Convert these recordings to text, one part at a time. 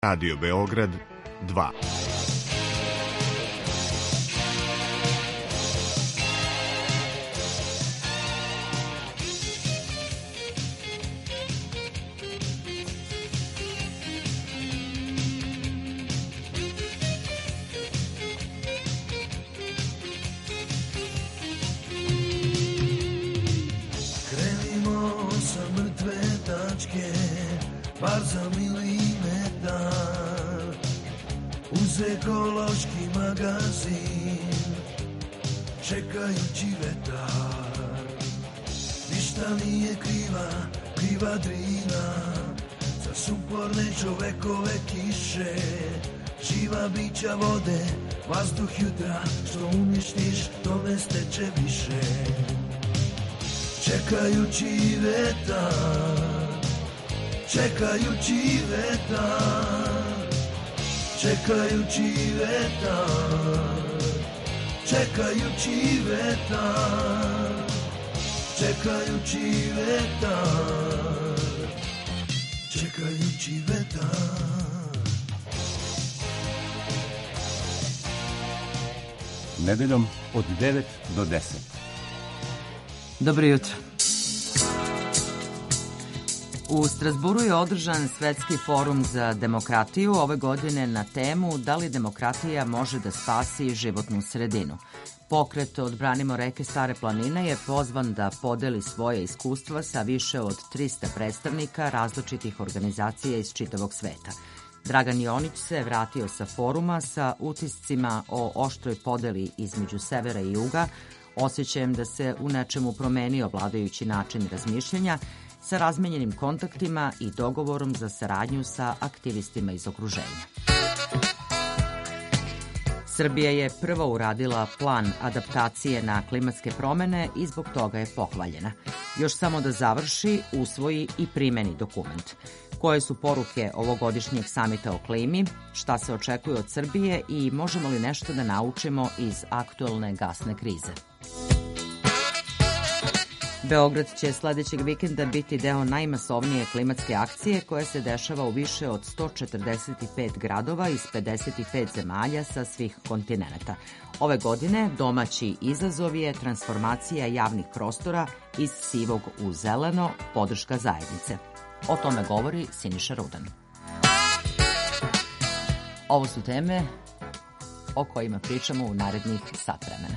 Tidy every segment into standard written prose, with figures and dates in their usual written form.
Radio Beograd 2. Krenimo sa mrtve tačke, bar za milimetar, uz ekološki magazin, čekajući vetar. Ništa nije kriva Drina, za suporne čovekove kiše, živa bića vode, vazduh jutra, što uništiš, to ne steče više. Čekajući vetar, čekajući vetar, čekajući vetar, čekajući vetar, čekajući vetar, čekajući vetar. Nedeljom od 9 do 10. Dobro jutro. U Strazburu je održan Svetski forum za demokratiju ove godine na temu da li demokratija može da spasi životnu sredinu. Pokret Odbranimo reke Stare planine je pozvan da podeli svoje iskustva sa više od 300 predstavnika različitih organizacija iz čitavog sveta. Dragan Jonić se vratio sa foruma sa utiscima o oštroj podeli između severa i juga, osjećajem da se u nečemu promenio vladajući način razmišljanja, sa razmenjenim kontaktima i dogovorom za saradnju sa aktivistima iz okruženja. Srbija je prva uradila plan adaptacije na klimatske promene i zbog toga je pohvaljena. Još samo da završi, usvoji i primeni dokument. Koje su poruke ovogodišnjeg samita o klimi, šta se očekuje od Srbije i možemo li nešto da naučimo iz aktuelne gasne krize? Beograd će sledećeg vikenda biti deo najmasovnije klimatske akcije koja se dešava u više od 145 gradova iz 55 zemalja sa svih kontinenta. Ove godine domaći izazov je transformacija javnih prostora iz sivog u zeleno, podrška zajednice. O tome govori Siniša Rudan. Ovo su teme o kojima pričamo u narednih sat vremena.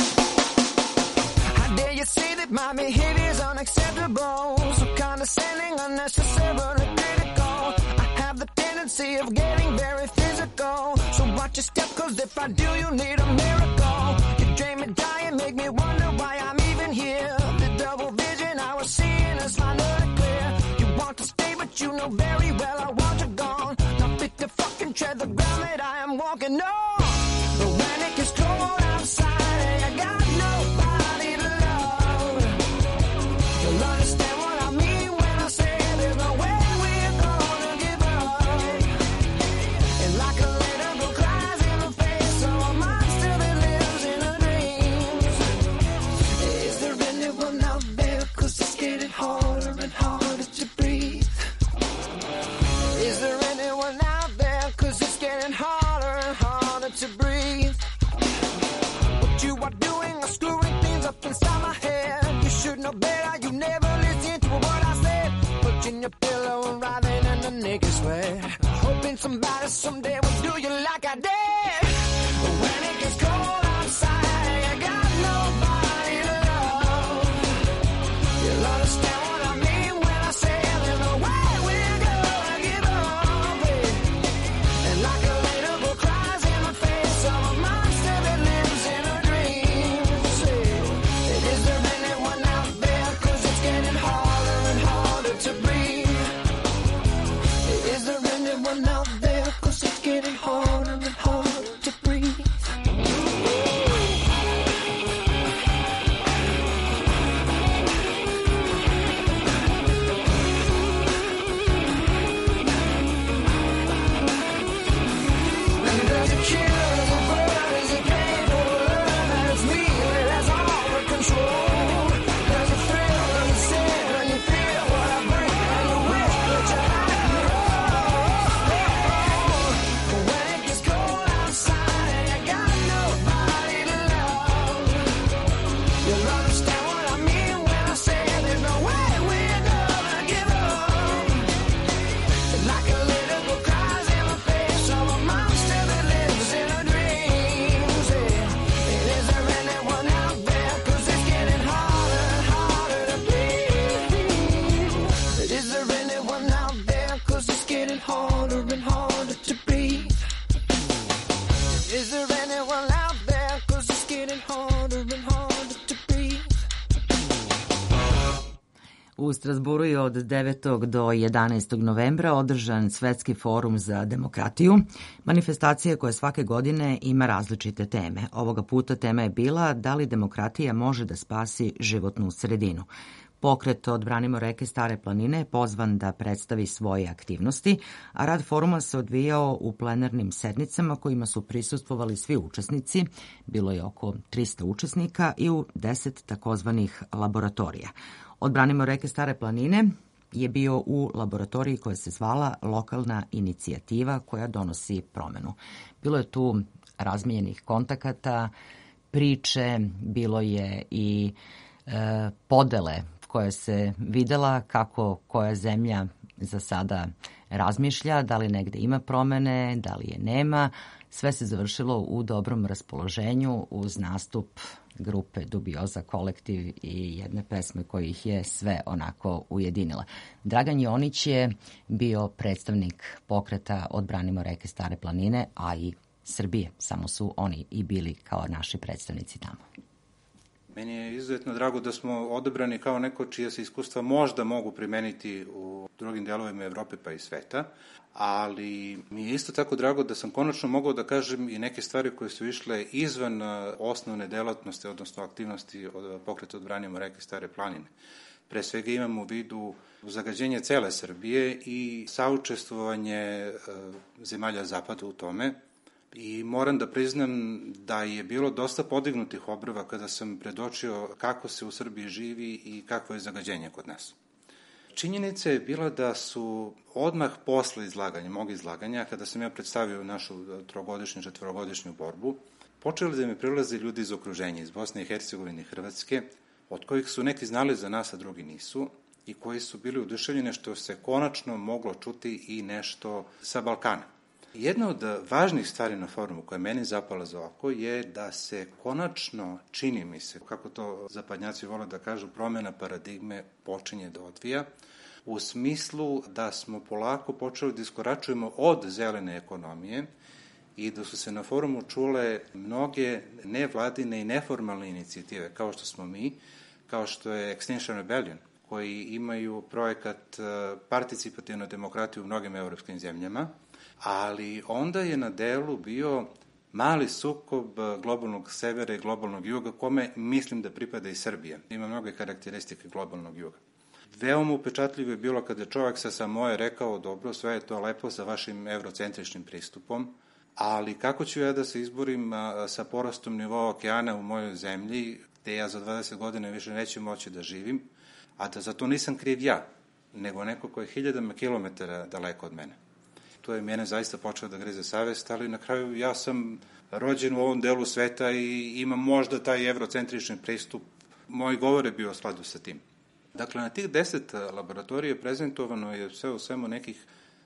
Dare you say that my behavior is unacceptable? So condescending, unnecessarily critical. I have the tendency of getting very physical. So watch your step, cause if I do, you need a miracle. You drain me dry and make me wonder why I'm even here. The double vision I was seeing is finally clear. You want to stay, but you know very well I want you gone. Now fit to fucking tread the ground that I am walking on. But when it gets cold outside and I got nobody to love, you'll understand what I mean when I say there's no way we're gonna give up. And like a little girl cries in the face of a monster that lives in her dreams. Is there anyone out there? 'Cause it's getting harder and harder to breathe. Is there anyone out there? 'Cause it's getting harder and harder to breathe. What you are doing is screwing things up inside my head. You should know better, you never listen to what I said. Pushing your pillow and writhing in the naked sweat, hoping somebody someday will do you like I did. But when it gets cold outside and you got nobody to love, you'll understand what I mean when I say there's no way we're gonna give up. And like a little girl cries in the face of a monster that lives in her dreams. Is there anyone out there? 'Cause it's getting harder and harder to breathe. Is there anyone out there? 'Cause it's getting harder and harder to breathe. Strasburu je od 9. do 11. novembra održan Svetski forum za demokratiju, manifestacija koja svake godine ima različite teme. Ovoga puta tema je bila da li demokratija može da spasi životnu sredinu. Pokret Odbranimo reke Stare planine je pozvan da predstavi svoje aktivnosti, a rad foruma se odvijao u plenarnim sednicama kojima su prisustvovali svi učesnici, bilo je oko 300 učesnika i u 10 takozvanih laboratorija. Odbranimo reke Stare planine je bio u laboratoriji koja se zvala Lokalna inicijativa koja donosi promenu. Bilo je tu razmijenjenih kontakata, priče, bilo je i podele koja se videla kako koja zemlja za sada razmišlja, da li negde ima promene, da li je nema. Sve se završilo u dobrom raspoloženju uz nastup grupe Dubioza kolektiv i jedne pesme koja ih je sve onako ujedinila. Dragan Jonić je bio predstavnik pokreta Odbranimo reke Stare planine, a i Srbije. Samo su oni i bili kao naši predstavnici tamo. Meni je izuzetno drago da smo odabrani kao neko čije se iskustva možda mogu primeniti u drugim delovima Evrope pa i sveta, ali mi je isto tako drago da sam konačno mogao da kažem i neke stvari koje su išle izvan osnovne delatnosti, odnosno aktivnosti od pokreta Odbranimo reke Stare planine. Pre svega imamo u vidu zagađenje cele Srbije i saučestvovanje zemalja zapada u tome. I moram da priznam da je bilo dosta podignutih obrva kada sam predočio kako se u Srbiji živi i kakvo je zagađenje kod nas. Činjenica je bila da su odmah posle mog izlaganja, kada sam ja predstavio našu četvorogodišnju borbu, počeli da mi prilaze ljudi iz okruženja, iz Bosne i Hercegovine i Hrvatske, od kojih su neki znali za nas, a drugi nisu, i koji su bili oduševljeni što se konačno moglo čuti i nešto sa Balkana. Jedna od važnih stvari na forumu koja je meni zapala za oko je da se konačno, čini mi se, kako to zapadnjaci vole da kažu, promjena paradigme počinje da odvija, u smislu da smo polako počeli da iskoračujemo od zelene ekonomije i da su se na forumu čule mnoge nevladine i neformalne inicijative, kao što smo mi, kao što je Extinction Rebellion, koji imaju projekat participativna demokratija u mnogim evropskim zemljama, ali onda je na delu bio mali sukob globalnog severa i globalnog juga, kome mislim da pripada i Srbija. Ima mnoge karakteristike globalnog juga. Veoma upečatljivo je bilo kada je čovjek sa Samoe rekao, dobro, sve je to lepo sa vašim eurocentričnim pristupom, ali kako ću ja da se izborim sa porastom nivoa okeana u mojoj zemlji, gde ja za 20 godina više neću moći da živim, a da za to nisam kriv ja, nego neko ko je 1000 kilometara daleko od mene. To je mene zaista počeo da grize savest, ali na kraju ja sam rođen u ovom delu sveta i imam možda taj evrocentrični pristup. Moj govor je bio u skladu sa tim. Dakle, na tih 10 laboratorija prezentovano je sve u svemu nekih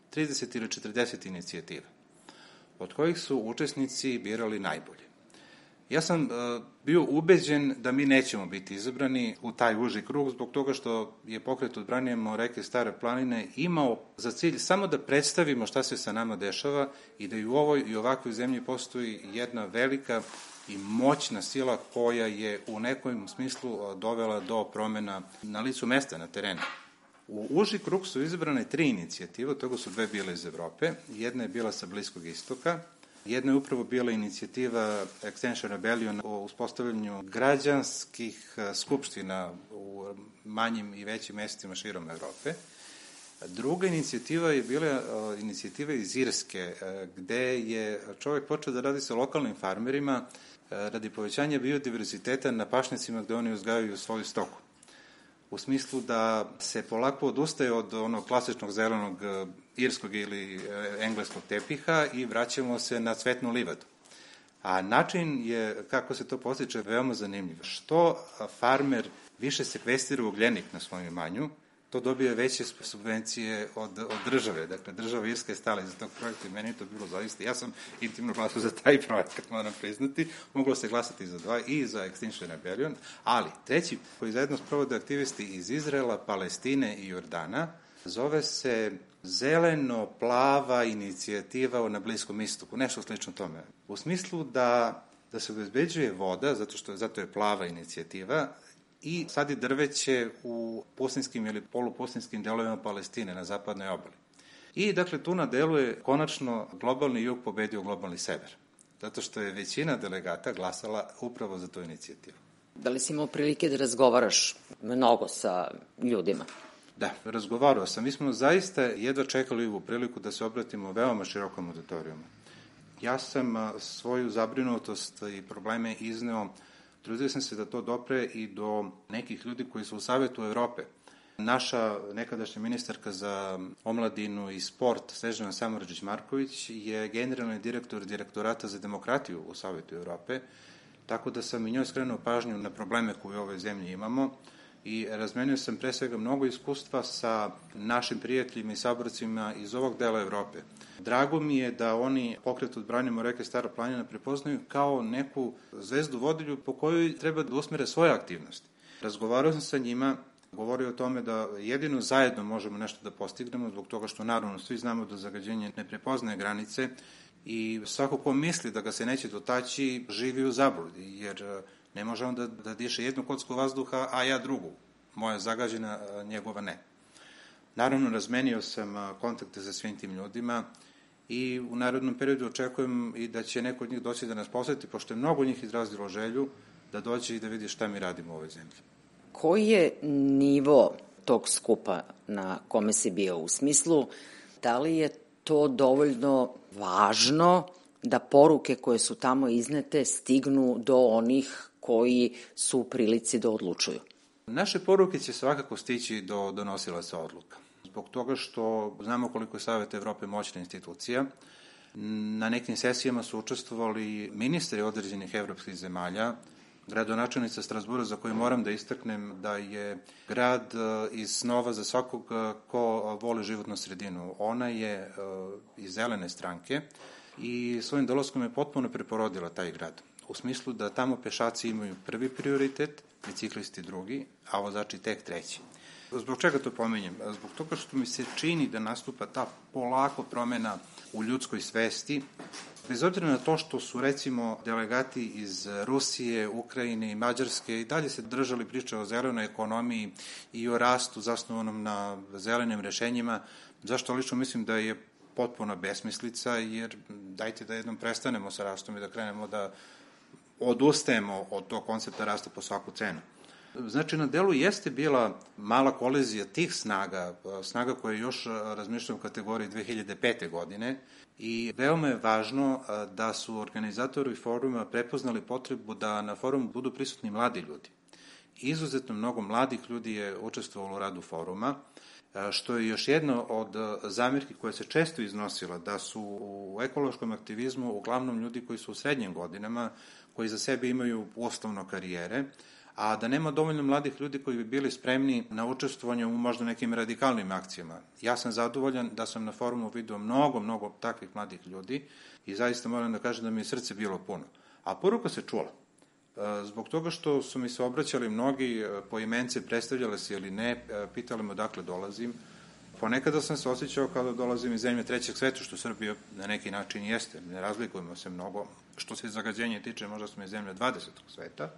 30 ili 40 inicijativa, od kojih su učesnici birali najbolje. Ja sam bio ubeđen da mi nećemo biti izabrani u taj uži krug zbog toga što je pokret Odbranimo reke Stare planine imao za cilj samo da predstavimo šta se sa nama dešava i da i u ovoj i ovakvoj zemlji postoji jedna velika i moćna sila koja je u nekom smislu dovela do promena na licu mesta, na terenu. U uži krug su izabrane 3 inicijative, od toga su 2 bile iz Evrope, jedna je bila sa Bliskog istoka, jedna je upravo bila inicijativa Extinction Rebellion o uspostavljanju građanskih skupština u manjim i većim mestima širom Evrope. Druga inicijativa je bila inicijativa iz Irske, gde je čovjek počeo da radi sa lokalnim farmerima radi povećanja biodiverziteta na pašnjacima gde oni uzgajaju svoju stoku. U smislu da se polako odustaje od onog klasičnog zelenog irskog ili engleskog tepiha i vraćamo se na cvetnu livadu. A način je, kako se to postiče, veoma zanimljiv. Što farmer više sekvestira ugljenik na svom imanju, to dobije veće subvencije od države. Dakle, država Irska je stala iza tog projekta i meni je to bilo zaista. Ja sam intimno glasao za taj projekat, moram priznati. Moglo se glasati za 2 i za Extinction Rebellion, ali treći koji zajedno sprovode aktivisti iz Izraela, Palestine i Jordana, zove se Zeleno-plava inicijativa na Bliskom istoku, nešto slično tome. U smislu da se obezbeđuje voda, zato je plava inicijativa, i sadi drveće u pustinjskim ili polupustinjskim delovima Palestine na zapadnoj obali. I dakle tu na delu je konačno globalni jug pobedio globalni sever, zato što je većina delegata glasala upravo za tu inicijativu. Da li si imao prilike da razgovaraš mnogo sa ljudima? Da, razgovarao sam. Mi smo zaista jedva čekali ovu priliku da se obratimo veoma širokom auditorijumu. Ja sam svoju zabrinutost i probleme izneo, trudio sam se da to dopre i do nekih ljudi koji su u Savetu Evrope. Naša nekadašnja ministarka za omladinu i sport, Snežana Samardžić-Marković, je generalni direktor Direktorata za demokratiju u Savetu Evrope, tako da sam i njoj skrenuo pažnju na probleme koje u ovoj zemlji imamo i razmenio sam pre svega mnogo iskustva sa našim prijateljima i saborcima iz ovog dela Evrope. Drago mi je da oni pokret Odbranimo reke Stara planina prepoznaju kao neku zvezdu vodilju po kojoj treba da usmere svoje aktivnosti. Razgovarao sam sa njima, govorio o tome da jedino zajedno možemo nešto da postignemo, zbog toga što naravno svi znamo da zagađenje ne prepoznaje granice i svako ko misli da ga se neće dotaći živi u zabludi, jer ne može on da diše jednu kocku vazduha, a ja drugu. Moja zagađena, njegova ne. Naravno, razmenio sam kontakte sa svim tim ljudima i u narodnom periodu očekujem i da će neko od njih doći da nas poseti, pošto je mnogo njih izrazilo želju da dođe i da vidi šta mi radimo u ovoj zemlji. Koji je nivo tog skupa na kome si bio, u smislu da li je to dovoljno važno da poruke koje su tamo iznete stignu do onih koji su u prilici da odlučuju? Naše poruke će svakako stići do donosilaca odluka. Zbog toga što znamo koliko je Savet Evrope moćna institucija. Na nekim sesijama su učestvovali ministri određenih evropskih zemalja, gradonačelnica Strasbura, za koju moram da istaknem da je grad iz snova za svakog ko voli životnu sredinu. Ona je iz zelene stranke i svojim dolaskom je potpuno preporodila taj grad. U smislu da tamo pešaci imaju prvi prioritet, biciklisti drugi, a vozači tek treći. Zbog čega to pominjem? Zbog toga što mi se čini da nastupa ta polako promena u ljudskoj svesti, bez obzira na to što su recimo delegati iz Rusije, Ukrajine i Mađarske i dalje se držali priče o zelenoj ekonomiji i o rastu zasnovanom na zelenim rešenjima, zašto lično mislim da je potpuna besmislica, jer dajte da jednom prestanemo sa rastom i da krenemo da odustajemo od tog koncepta rasta po svaku cenu. Znači, na delu jeste bila mala kolizija tih snaga koje još razmišljaju u kategoriji 2005. godine i veoma je važno da su organizatori foruma prepoznali potrebu da na forumu budu prisutni mladi ljudi. Izuzetno mnogo mladih ljudi je učestvovalo u radu foruma, što je još jedno od zamirki koje se često iznosila, da su u ekološkom aktivizmu uglavnom ljudi koji su u srednjim godinama, koji za sebe imaju poslovno karijere, a da nema dovoljno mladih ljudi koji bi bili spremni na učestvovanje u možda nekim radikalnim akcijama. Ja sam zadovoljan da sam na forumu vidio mnogo takvih mladih ljudi i zaista moram da kažem da mi je srce bilo puno. A poruka se čula. Zbog toga što su mi se obraćali mnogi poimence, predstavljali se ili ne, pitali me odakle dolazim. Ponekada sam se osjećao kao da dolazim iz zemlje trećeg sveta, što Srbija na neki način jeste. Ne razlikujemo se mnogo. Što se zagađenja tiče, možda smo iz zemlje 20. sveta.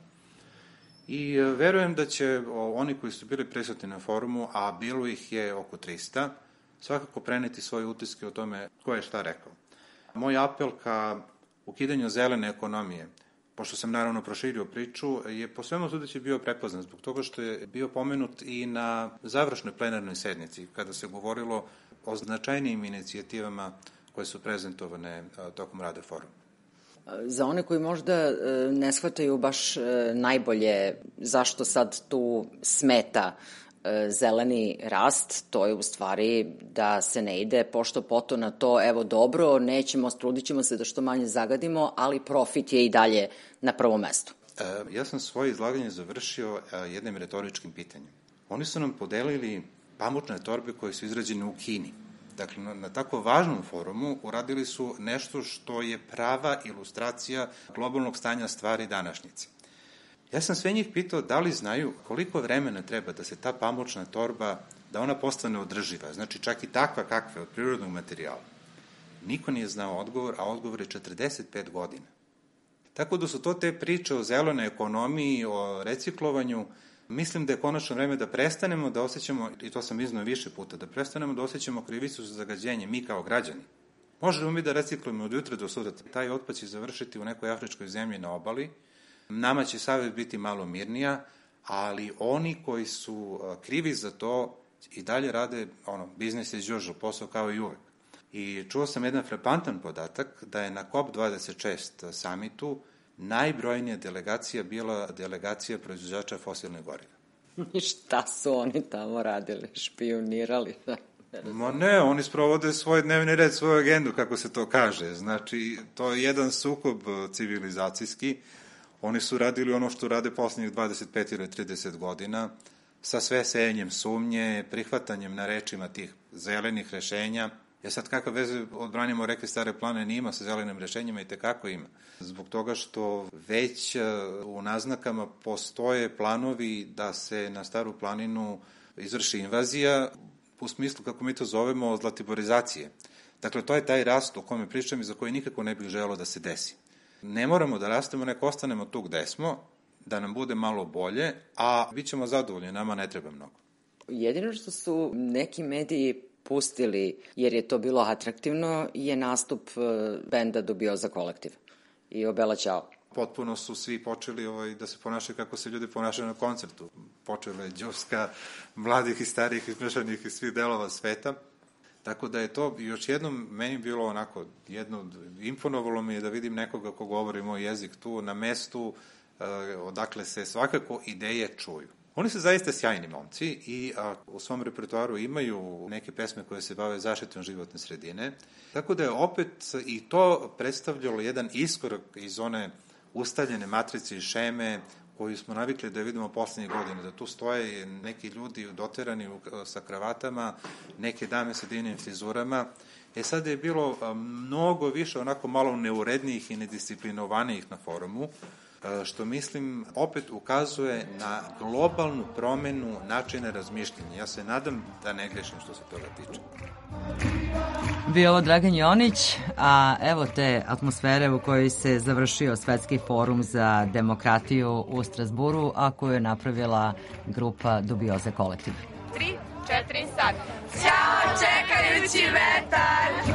I verujem da će oni koji su bili prisutni na forumu, a bilo ih je oko 300, svakako preneti svoje utiske o tome ko je šta rekao. Moj apel ka ukidanju zelene ekonomije, pošto sam naravno proširio priču, je po svemu sudeći bio prepoznan zbog toga što je bio pomenut i na završnoj plenarnoj sednici, kada se govorilo o značajnijim inicijativama koje su prezentovane tokom rada foruma. Za one koji možda ne shvataju baš najbolje zašto sad tu smeta zeleni rast, to je u stvari da se ne ide pošto poto na to, evo dobro, trudit ćemo se da što manje zagadimo, ali profit je i dalje na prvom mestu. Ja sam svoje izlaganje završio jednim retoričkim pitanjem. Oni su nam podelili pamučne torbe koje su izrađene u Kini. Dakle, na tako važnom forumu uradili su nešto što je prava ilustracija globalnog stanja stvari današnjice. Ja sam sve njih pitao da li znaju koliko vremena treba da se ta pamučna torba, da ona postane održiva, znači čak i takva kakva od prirodnog materijala. Niko nije znao odgovor, a odgovor je 45 godina. Tako da su to te priče o zelenoj ekonomiji, o reciklovanju, Mislim da je konačno vreme da prestanemo da osjećamo, i to sam iznao više puta, da prestanemo da osjećamo krivicu za zagađenje, mi kao građani. Možemo mi da reciklujemo od jutra do sutra, taj otpad će završiti u nekoj afričkoj zemlji na obali, nama će savest biti malo mirnija, ali oni koji su krivi za to i dalje rade business as usual, posao kao i uvek. I čuo sam jedan frapantan podatak da je na COP26 samitu najbrojnija delegacija bila delegacija proizvođača fosilnih goriva. I šta su oni tamo radili? Špionirali? Ma ne, oni sprovode svoj dnevni red, svoju agendu, kako se to kaže. Znači, to je jedan sukob civilizacijski. Oni su radili ono što rade poslednjih 25 ili 30 godina, sa sve sejenjem sumnje, prihvatanjem na rečima tih zelenih rešenja. Sad kakve veze odbranimo reke Stare planine ima sa zelenim rešenjima i tekako ima. Zbog toga što već u naznakama postoje planovi da se na Staru planinu izvrši invazija, u smislu, kako mi to zovemo, zlatiborizacije. Dakle, to je taj rast o kome pričam i za koji nikako ne bih želeo da se desi. Ne moramo da rastemo, nek ostanemo tu gde smo, da nam bude malo bolje, a bit ćemo zadovoljni, nama ne treba mnogo. Jedino što su neki mediji pustili, jer je to bilo atraktivno, je nastup benda Dubioza kolektiv i Obela Ćao. Potpuno su svi počeli da se ponašaju kako se ljudi ponašaju na koncertu. Počela je đuska mladih i starijih izmešanih iz svih delova sveta. Tako da je to još jednom meni bilo onako, imponovalo mi je da vidim nekoga ko govori moj jezik tu na mestu odakle se svakako ideje čuju. Oni su zaista sjajni momci i u svom repertoaru imaju neke pesme koje se bave zaštitom životne sredine. Tako da je opet i to predstavljalo jedan iskorak iz one ustaljene matrice i šeme koju smo navikli da vidimo poslednje godine, da tu stoje neki ljudi doterani sa kravatama, neke dame sa divnim frizurama. Sada je bilo mnogo više onako malo neurednijih i nedisciplinovanijih na forumu, što mislim opet ukazuje na globalnu promenu načina razmišljanja. Ja se nadam da ne grešim što se toga tiče. Bio ovo Dragan Jonić, a evo te atmosfere u kojoj se završio Svetski forum za demokratiju u Strasburu, a koju je napravila grupa Dubioze kolektiv. 3, 4, sad. Ćao, čekajući vetar!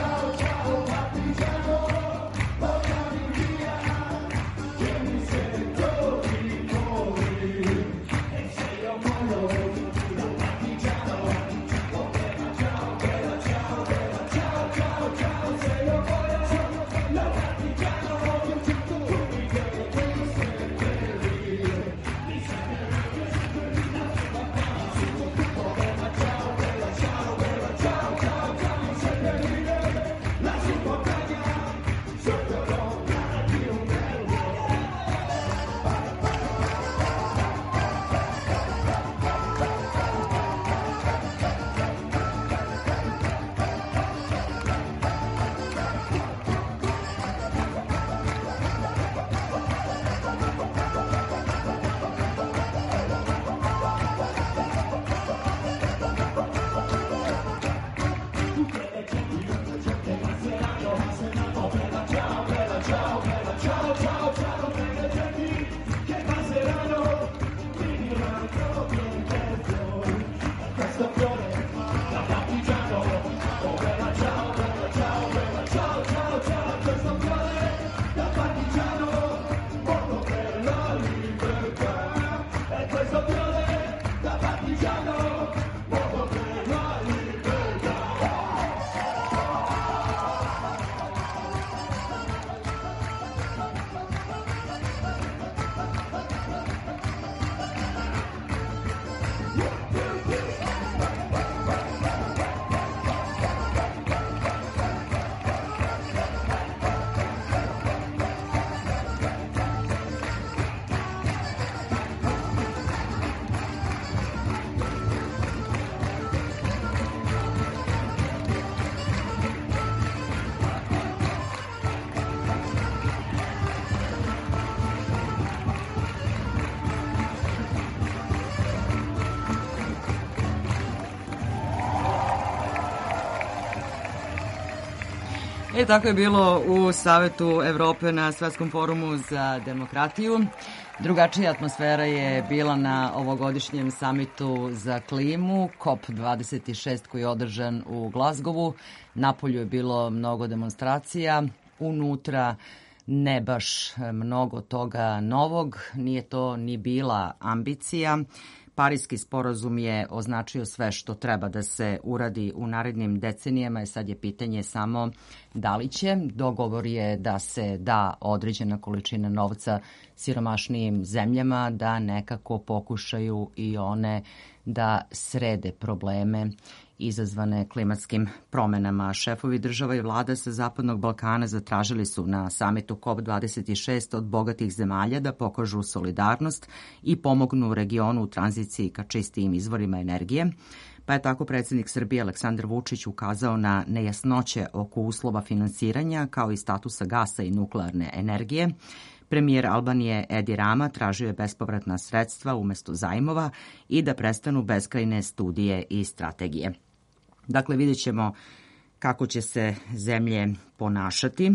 Tako je bilo u Savetu Evrope na Svetskom forumu za demokratiju. Drugačija atmosfera je bila na ovogodišnjem samitu za klimu, COP26 koji je održan u Glazgovu. Napolju je bilo mnogo demonstracija, unutra ne baš mnogo toga novog, nije to ni bila ambicija. Pariski sporazum je označio sve što treba da se uradi u narednim decenijama, sad je pitanje samo da li će. Dogovor je da se da određena količina novca siromašnijim zemljama, da nekako pokušaju i one da srede probleme izazvane klimatskim promenama. Šefovi država i vlada sa Zapadnog Balkana zatražili su na samitu COP26 od bogatih zemalja da pokažu solidarnost i pomognu regionu u tranziciji ka čistijim izvorima energije, pa je tako predsjednik Srbije Aleksandar Vučić ukazao na nejasnoće oko uslova finansiranja kao i statusa gasa i nuklearne energije. Premijer Albanije Edi Rama tražio je bespovratna sredstva umesto zajmova i da prestanu beskrajne studije i strategije. Dakle, vidjet ćemo kako će se zemlje ponašati.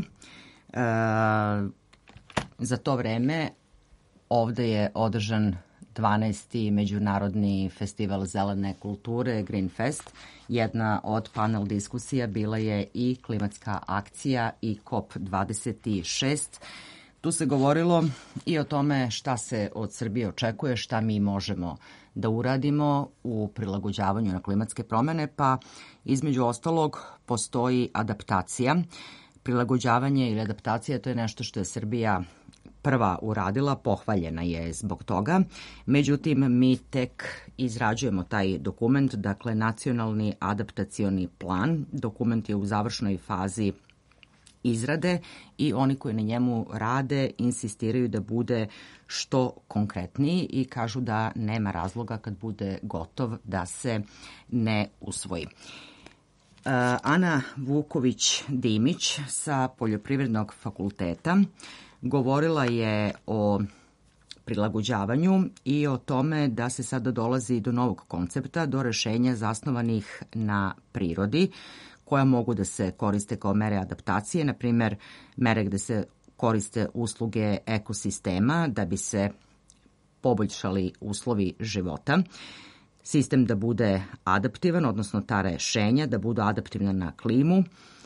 Za to vreme ovde je održan 12. Međunarodni festival zelene kulture Green Fest. Jedna od panel diskusija bila je i klimatska akcija i COP26. Tu se govorilo i o tome šta se od Srbije očekuje, šta mi možemo da uradimo u prilagođavanju na klimatske promene, pa između ostalog postoji adaptacija. Prilagođavanje ili adaptacija, to je nešto što je Srbija prva uradila, pohvaljena je zbog toga. Međutim, mi tek izrađujemo taj dokument, dakle Nacionalni adaptacioni plan. Dokument je u završnoj fazi izrade i oni koji na njemu rade insistiraju da bude što konkretniji i kažu da nema razloga kad bude gotov da se ne usvoji. Ana Vuković-Dimić sa Poljoprivrednog fakulteta govorila je o prilagođavanju i o tome da se sada dolazi do novog koncepta, do rešenja zasnovanih na prirodi, koja mogu da se koriste kao mere adaptacije, na primjer mere gde se koriste usluge ekosistema da bi se poboljšali uslovi života. Sistem da bude adaptivan, odnosno ta rešenja da budu adaptivna na klimu.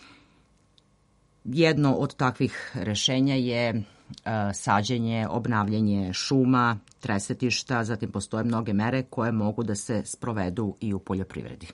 Jedno od takvih rešenja je sađenje, obnavljanje šuma, tresetišta, zatim postoje mnoge mere koje mogu da se sprovedu i u poljoprivredi.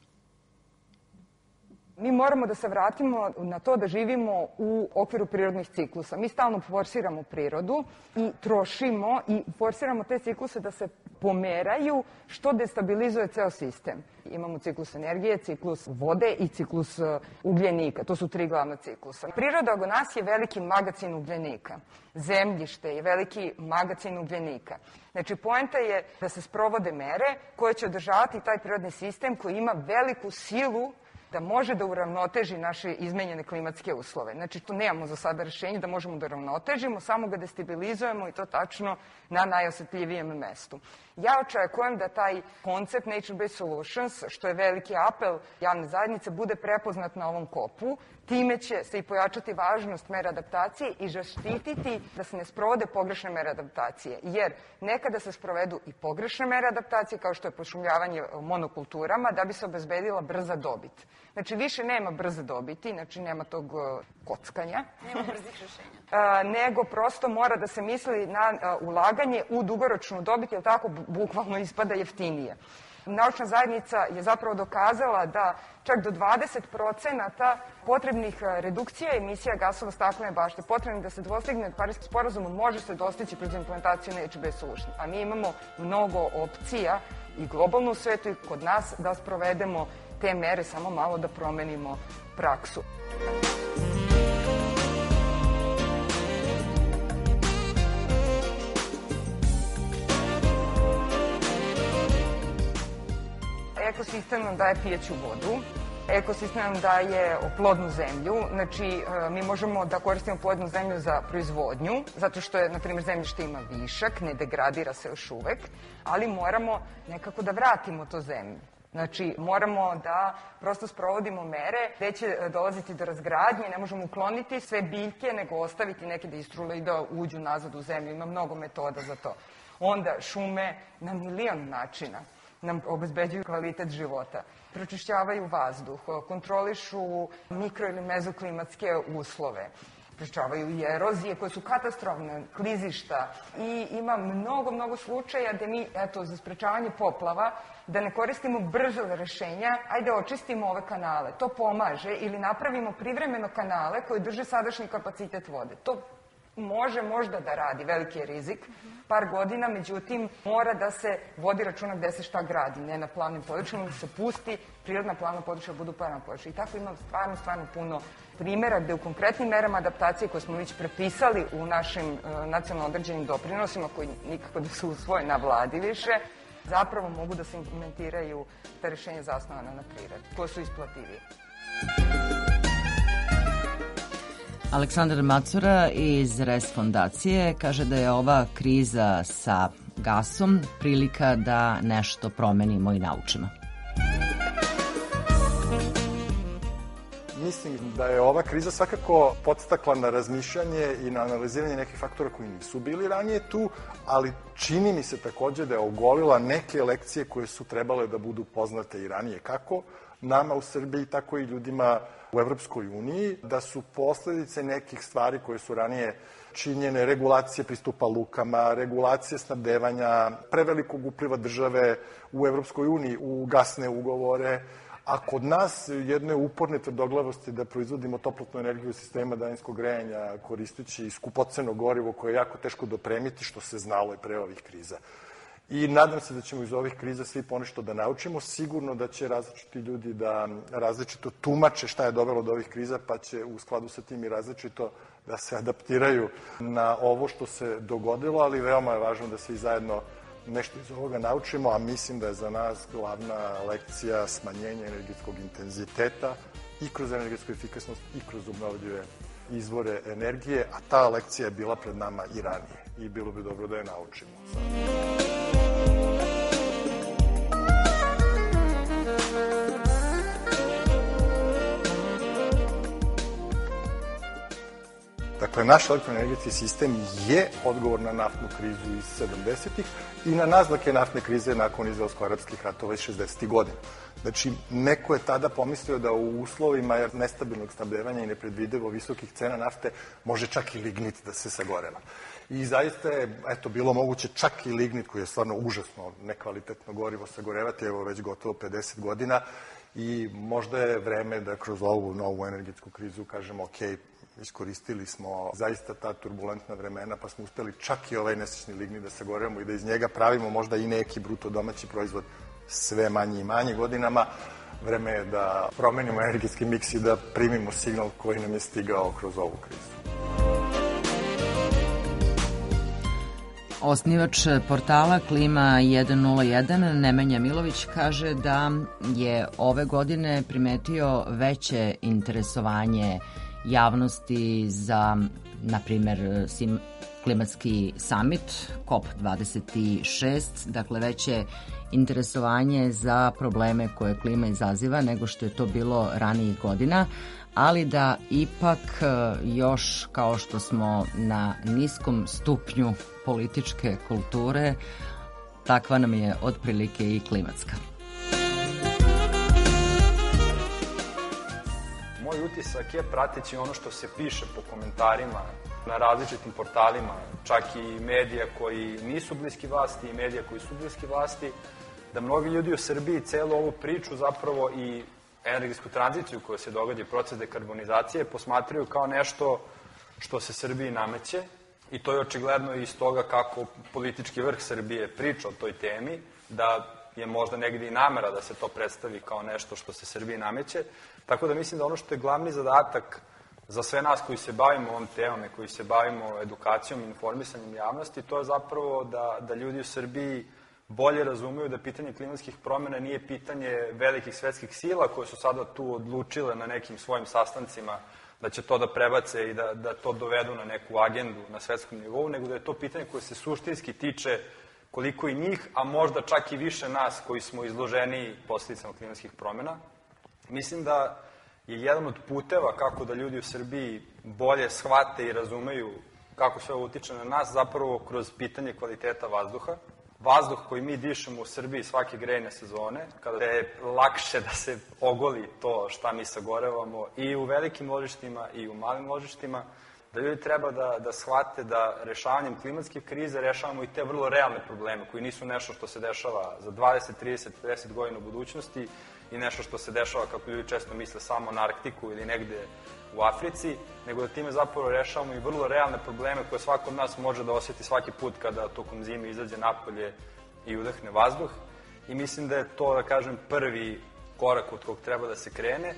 Mi moramo da se vratimo na to da živimo u okviru prirodnih ciklusa. Mi stalno forsiramo prirodu i trošimo i forsiramo te cikluse da se pomeraju, što destabilizuje ceo sistem. Imamo ciklus energije, ciklus vode i ciklus ugljenika. To su tri glavna ciklusa. Priroda oko nas je veliki magacin ugljenika. Zemljište je veliki magacin ugljenika. Znači, poenta je da se sprovode mere koje će održavati taj prirodni sistem koji ima veliku silu da može da uravnoteži naše izmenjene klimatske uslove. Znači, tu nemamo za sada rešenje da možemo da uravnotežimo, samo ga destabilizujemo i to tačno na najosetljivijem mestu. Ja očekujem da taj koncept Nature-Based Solutions, što je veliki apel javne zajednice, bude prepoznat na ovom kopu. Time će se i pojačati važnost mera adaptacije i zaštititi da se ne sprovode pogrešne mere adaptacije. Jer nekada se sprovedu i pogrešne mere adaptacije, kao što je pošumljavanje monokulturama, da bi se obezbedila brza dobit. Znači, više nema brze dobiti, znači nema tog kockanja. Nema brzih rešenja. Nego prosto mora da se misli na ulaganje u dugoročnu dobit, jer tako bukvalno ispada jeftinije. Naučna zajednica je zapravo dokazala da čak do 20% potrebnih redukcija emisija gasova staklene bašte, potrebnih da se dostigne Pariski sporazum, može se dostići kroz implementaciju Nature-Based Solutions. A mi imamo mnogo opcija i globalno u svetu i kod nas da sprovedemo te mere, samo malo da promenimo praksu. Ekosistem nam daje pijeću vodu, ekosistem nam daje plodnu zemlju, znači mi možemo da koristimo plodnu zemlju za proizvodnju, zato što je, na primjer, zemljište ima višak, ne degradira se još uvek, ali moramo nekako da vratimo to zemlju. Znači, moramo da prosto sprovodimo mere gde će dolaziti do razgradnje, ne možemo ukloniti sve biljke, nego ostaviti neke da istrule i da uđu nazad u zemlju. Ima mnogo metoda za to. Onda šume na milion načina nam obezbeđuju kvalitet života. Pročišćavaju vazduh, kontrolišu mikro- ili mezoklimatske uslove. Sprečavaju i erozije koje su katastrofne, klizišta i ima mnogo slučaja gde mi, eto, za sprečavanje poplava, da ne koristimo brzo rešenja, ajde očistimo ove kanale. To pomaže ili napravimo privremeno kanale koji drže sadašnji kapacitet vode. To može možda da radi, veliki je rizik, par godina, međutim, mora da se vodi računa gde se šta gradi, ne na plavnim područjima, da se pusti prirodna plavna područja budu plavna područja. I tako ima stvarno puno primjera gde u konkretnim merama adaptacije koje smo već prepisali u našim nacionalno određenim doprinosima, koji nikako da su usvoje na vladi više, zapravo mogu da se implementiraju ta rešenja zasnovana na prirodi, koje su isplativije. Aleksandar Macura iz RES fondacije kaže da je ova kriza sa gasom prilika da nešto promenimo i naučimo. Mislim da je ova kriza svakako podstakla na razmišljanje i na analiziranje nekih faktora koji nisu bili ranije tu, ali čini mi se takođe da je ogolila neke lekcije koje su trebale da budu poznate i ranije, kako nama u Srbiji, tako i ljudima u Evropskoj uniji, da su posledice nekih stvari koje su ranije činjene, regulacije pristupa lukama, regulacije snabdevanja, prevelikog upliva države u Evropskoj uniji u gasne ugovore, a kod nas jedne uporne tvrdoglavosti da proizvodimo toplotnu energiju sistema daljinskog grejanja koristeći skupoceno gorivo koje je jako teško dopremiti, što se znalo i pre ovih kriza. I nadam se da ćemo iz ovih kriza svi ponešto da naučimo. Sigurno da će različiti ljudi da različito tumače šta je dovelo do ovih kriza, pa će u skladu sa tim i različito da se adaptiraju na ovo što se dogodilo, ali veoma je važno da se i zajedno nešto iz ovoga naučimo, a mislim da je za nas glavna lekcija smanjenje energetskog intenziteta i kroz energetsku efikasnost i kroz obnovljive izvore energije, a ta lekcija je bila pred nama i ranije i bilo bi dobro da je naučimo. Dakle, naš elektroenergetski sistem je odgovor na naftnu krizu iz 70-ih i na naznake naftne krize nakon izraelsko-arapskih ratova iz 60-ih godina. Znači, neko je tada pomislio da u uslovima nestabilnog snabdevanja i nepredvidivo visokih cena nafte može čak i lignit da se sagoreva. I zaista je, bilo moguće čak i lignit, koji je stvarno užasno nekvalitetno gorivo, sagorevati, evo već gotovo 50 godina i možda je vreme da kroz ovu novu energetsku krizu kažemo, iskoristili smo zaista ta turbulentna vremena, pa smo uspeli čak i ovaj nesrećni lignit da sagorevamo i da iz njega pravimo možda i neki bruto domaći proizvod sve manje i manje godinama. Vreme je da promenimo energetski miks i da primimo signal koji nam je stigao kroz ovu krizu. Osnivač portala Klima 101 Nemanja Milović kaže da je ove godine primetio veće interesovanje javnosti za, na primer, klimatski summit COP26, dakle veće interesovanje za probleme koje klima izaziva nego što je to bilo ranijih godina, ali da ipak još kao što smo na niskom stupnju političke kulture, takva nam je otprilike i klimatska. Moj utisak je, prateći ono što se piše po komentarima na različitim portalima, čak i medija koji nisu bliski vlasti i medija koji su bliski vlasti, da mnogi ljudi u Srbiji celu ovu priču zapravo i energetsku tranziciju koja se događa i proces dekarbonizacije posmatraju kao nešto što se Srbiji nameće i to je očigledno iz toga kako politički vrh Srbije priča o toj temi, da je možda negdje i namera da se to predstavi kao nešto što se Srbiji nameće. Tako da mislim da ono što je glavni zadatak za sve nas koji se bavimo ovom temom i koji se bavimo edukacijom i informisanjem javnosti, to je zapravo da ljudi u Srbiji bolje razumeju da pitanje klimatskih promjena nije pitanje velikih svetskih sila koje su sada tu odlučile na nekim svojim sastancima da će to da prebace i da to dovedu na neku agendu na svetskom nivou, nego da je to pitanje koje se suštinski tiče koliko i njih, a možda čak i više nas koji smo izloženiji posledicama klimatskih promena. Mislim da je jedan od puteva kako da ljudi u Srbiji bolje shvate i razumeju kako sve ovo utiče na nas, zapravo kroz pitanje kvaliteta vazduha. Vazduh koji mi dišemo u Srbiji svake grejne sezone, kada je lakše da se ogoli to šta mi sagorevamo i u velikim ložištima i u malim ložištima, da ljudi treba da shvate da rešavanjem klimatske krize rešavamo i te vrlo realne probleme koji nisu nešto što se dešava za 20, 30, 50 godina u budućnosti i nešto što se dešava, kako ljudi često misle, samo na Arktiku ili negde u Africi, nego da time zapravo rešavamo i vrlo realne probleme koje svako od nas može da osjeti svaki put kada tokom zime izađe napolje i udahne vazduh. I mislim da je to, da kažem, prvi korak od kog treba da se krene.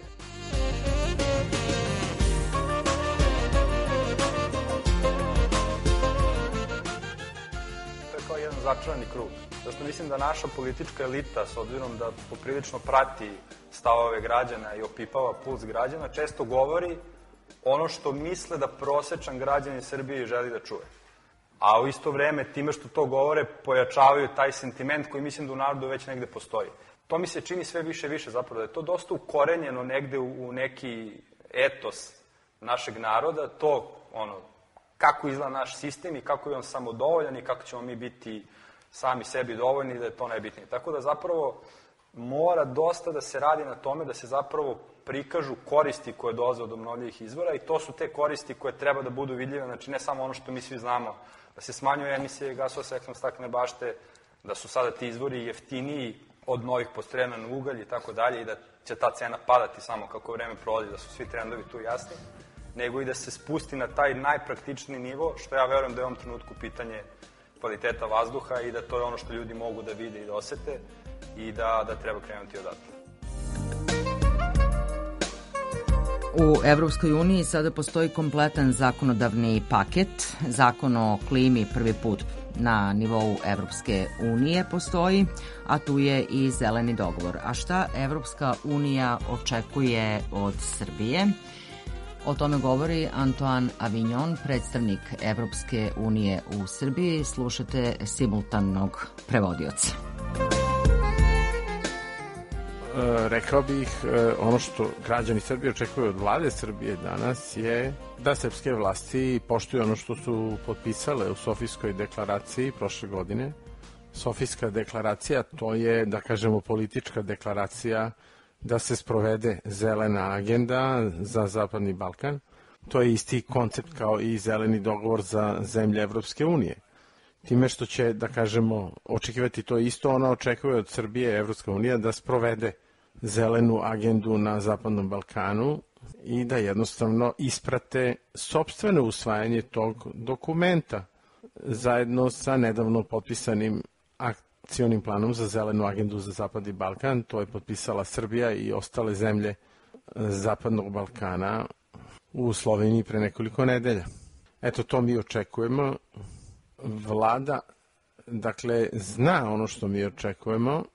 To je kao jedan začarani krug. Zašto mislim da naša politička elita, s obzirom da poprilično prati stavove građana i opipava puls građana, često govori ono što misle da prosečan građanin Srbije želi da čuje. A u isto vreme, time što to govore, pojačavaju taj sentiment koji mislim da u narodu već negde postoji. To mi se čini sve više i više zapravo, da je to dosta ukorenjeno negde u neki etos našeg naroda, to kako izgleda naš sistem i kako je on samodovoljan i kako ćemo mi biti sami sebi dovoljni, da je to najbitnije. Tako da zapravo mora dosta da se radi na tome da se zapravo prikažu koristi koje dolaze od obnovljivih izvora i to su te koristi koje treba da budu vidljive, znači ne samo ono što mi svi znamo, da se smanjuje emisije gasova sa efektom staklene bašte, da su sada ti izvori jeftiniji od novih postrojenja na ugalj i tako dalje i da će ta cena padati samo kako vreme prolazi, da su svi trendovi tu jasni, nego i da se spusti na taj najpraktičniji nivo, što ja verujem da je u ovom trenutku pitanje kvaliteta vazduha i da to je ono što ljudi mogu da vide i da osete i da treba krenuti odatle. U Evropskoj uniji sada postoji kompletan zakonodavni paket. Zakon o klimi prvi put na nivou Evropske unije postoji, a tu je i zeleni dogovor. A šta Evropska unija očekuje od Srbije? O tome govori Antoine Avignon, predstavnik Evropske unije u Srbiji. Slušate simultanog prevodioca. Rekao bih, ono što građani Srbije očekuju od vlade Srbije danas je da srpske vlasti poštuju ono što su potpisale u Sofijskoj deklaraciji prošle godine. Sofijska deklaracija, to je, da kažemo, politička deklaracija da se sprovede zelena agenda za Zapadni Balkan. To je isti koncept kao i zeleni dogovor za zemlje Evropske unije. Time što će, da kažemo, očekivati to isto, ona očekuje od Srbije Evropska unija da sprovede zelenu agendu na Zapadnom Balkanu i da jednostavno isprate sopstveno usvajanje tog dokumenta zajedno sa nedavno potpisanim akcionim planom za zelenu agendu za Zapadni Balkan. To je potpisala Srbija i ostale zemlje Zapadnog Balkana u Sloveniji pre nekoliko nedelja. Eto, to mi očekujemo. Vlada, dakle, zna ono što mi očekujemo.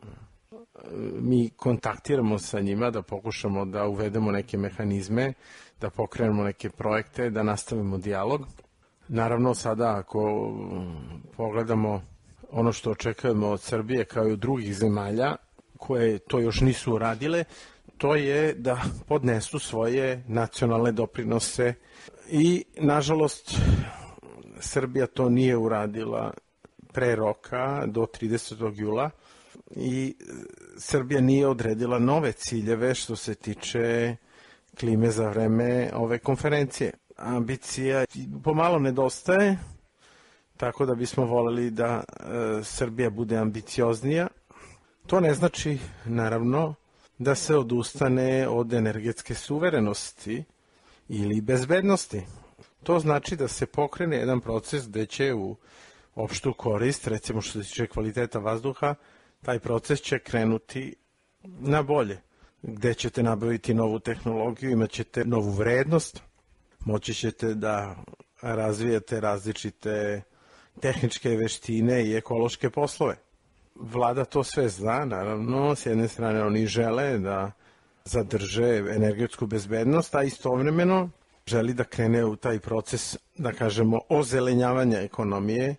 Mi kontaktiramo sa njima da pokušamo da uvedemo neke mehanizme, da pokrenemo neke projekte, da nastavimo dijalog. Naravno, sada ako pogledamo ono što očekujemo od Srbije kao i od drugih zemalja koje to još nisu uradile, to je da podnesu svoje nacionalne doprinose i, nažalost, Srbija to nije uradila pre roka do 30. jula i Srbija nije odredila nove ciljeve što se tiče klime za vreme ove konferencije. Ambicija pomalo nedostaje, tako da bismo voleli da Srbija bude ambicioznija. To ne znači, naravno, da se odustane od energetske suverenosti ili bezbednosti. To znači da se pokrene jedan proces gde će u opštu korist, recimo što se tiče kvaliteta vazduha, taj proces će krenuti na bolje. Gde ćete nabaviti novu tehnologiju, imat ćete novu vrednost, moći ćete da razvijate različite tehničke veštine i ekološke poslove. Vlada to sve zna, naravno, s jedne strane oni žele da zadrže energetsku bezbednost, a istovremeno želi da krene u taj proces, da kažemo, ozelenjavanja ekonomije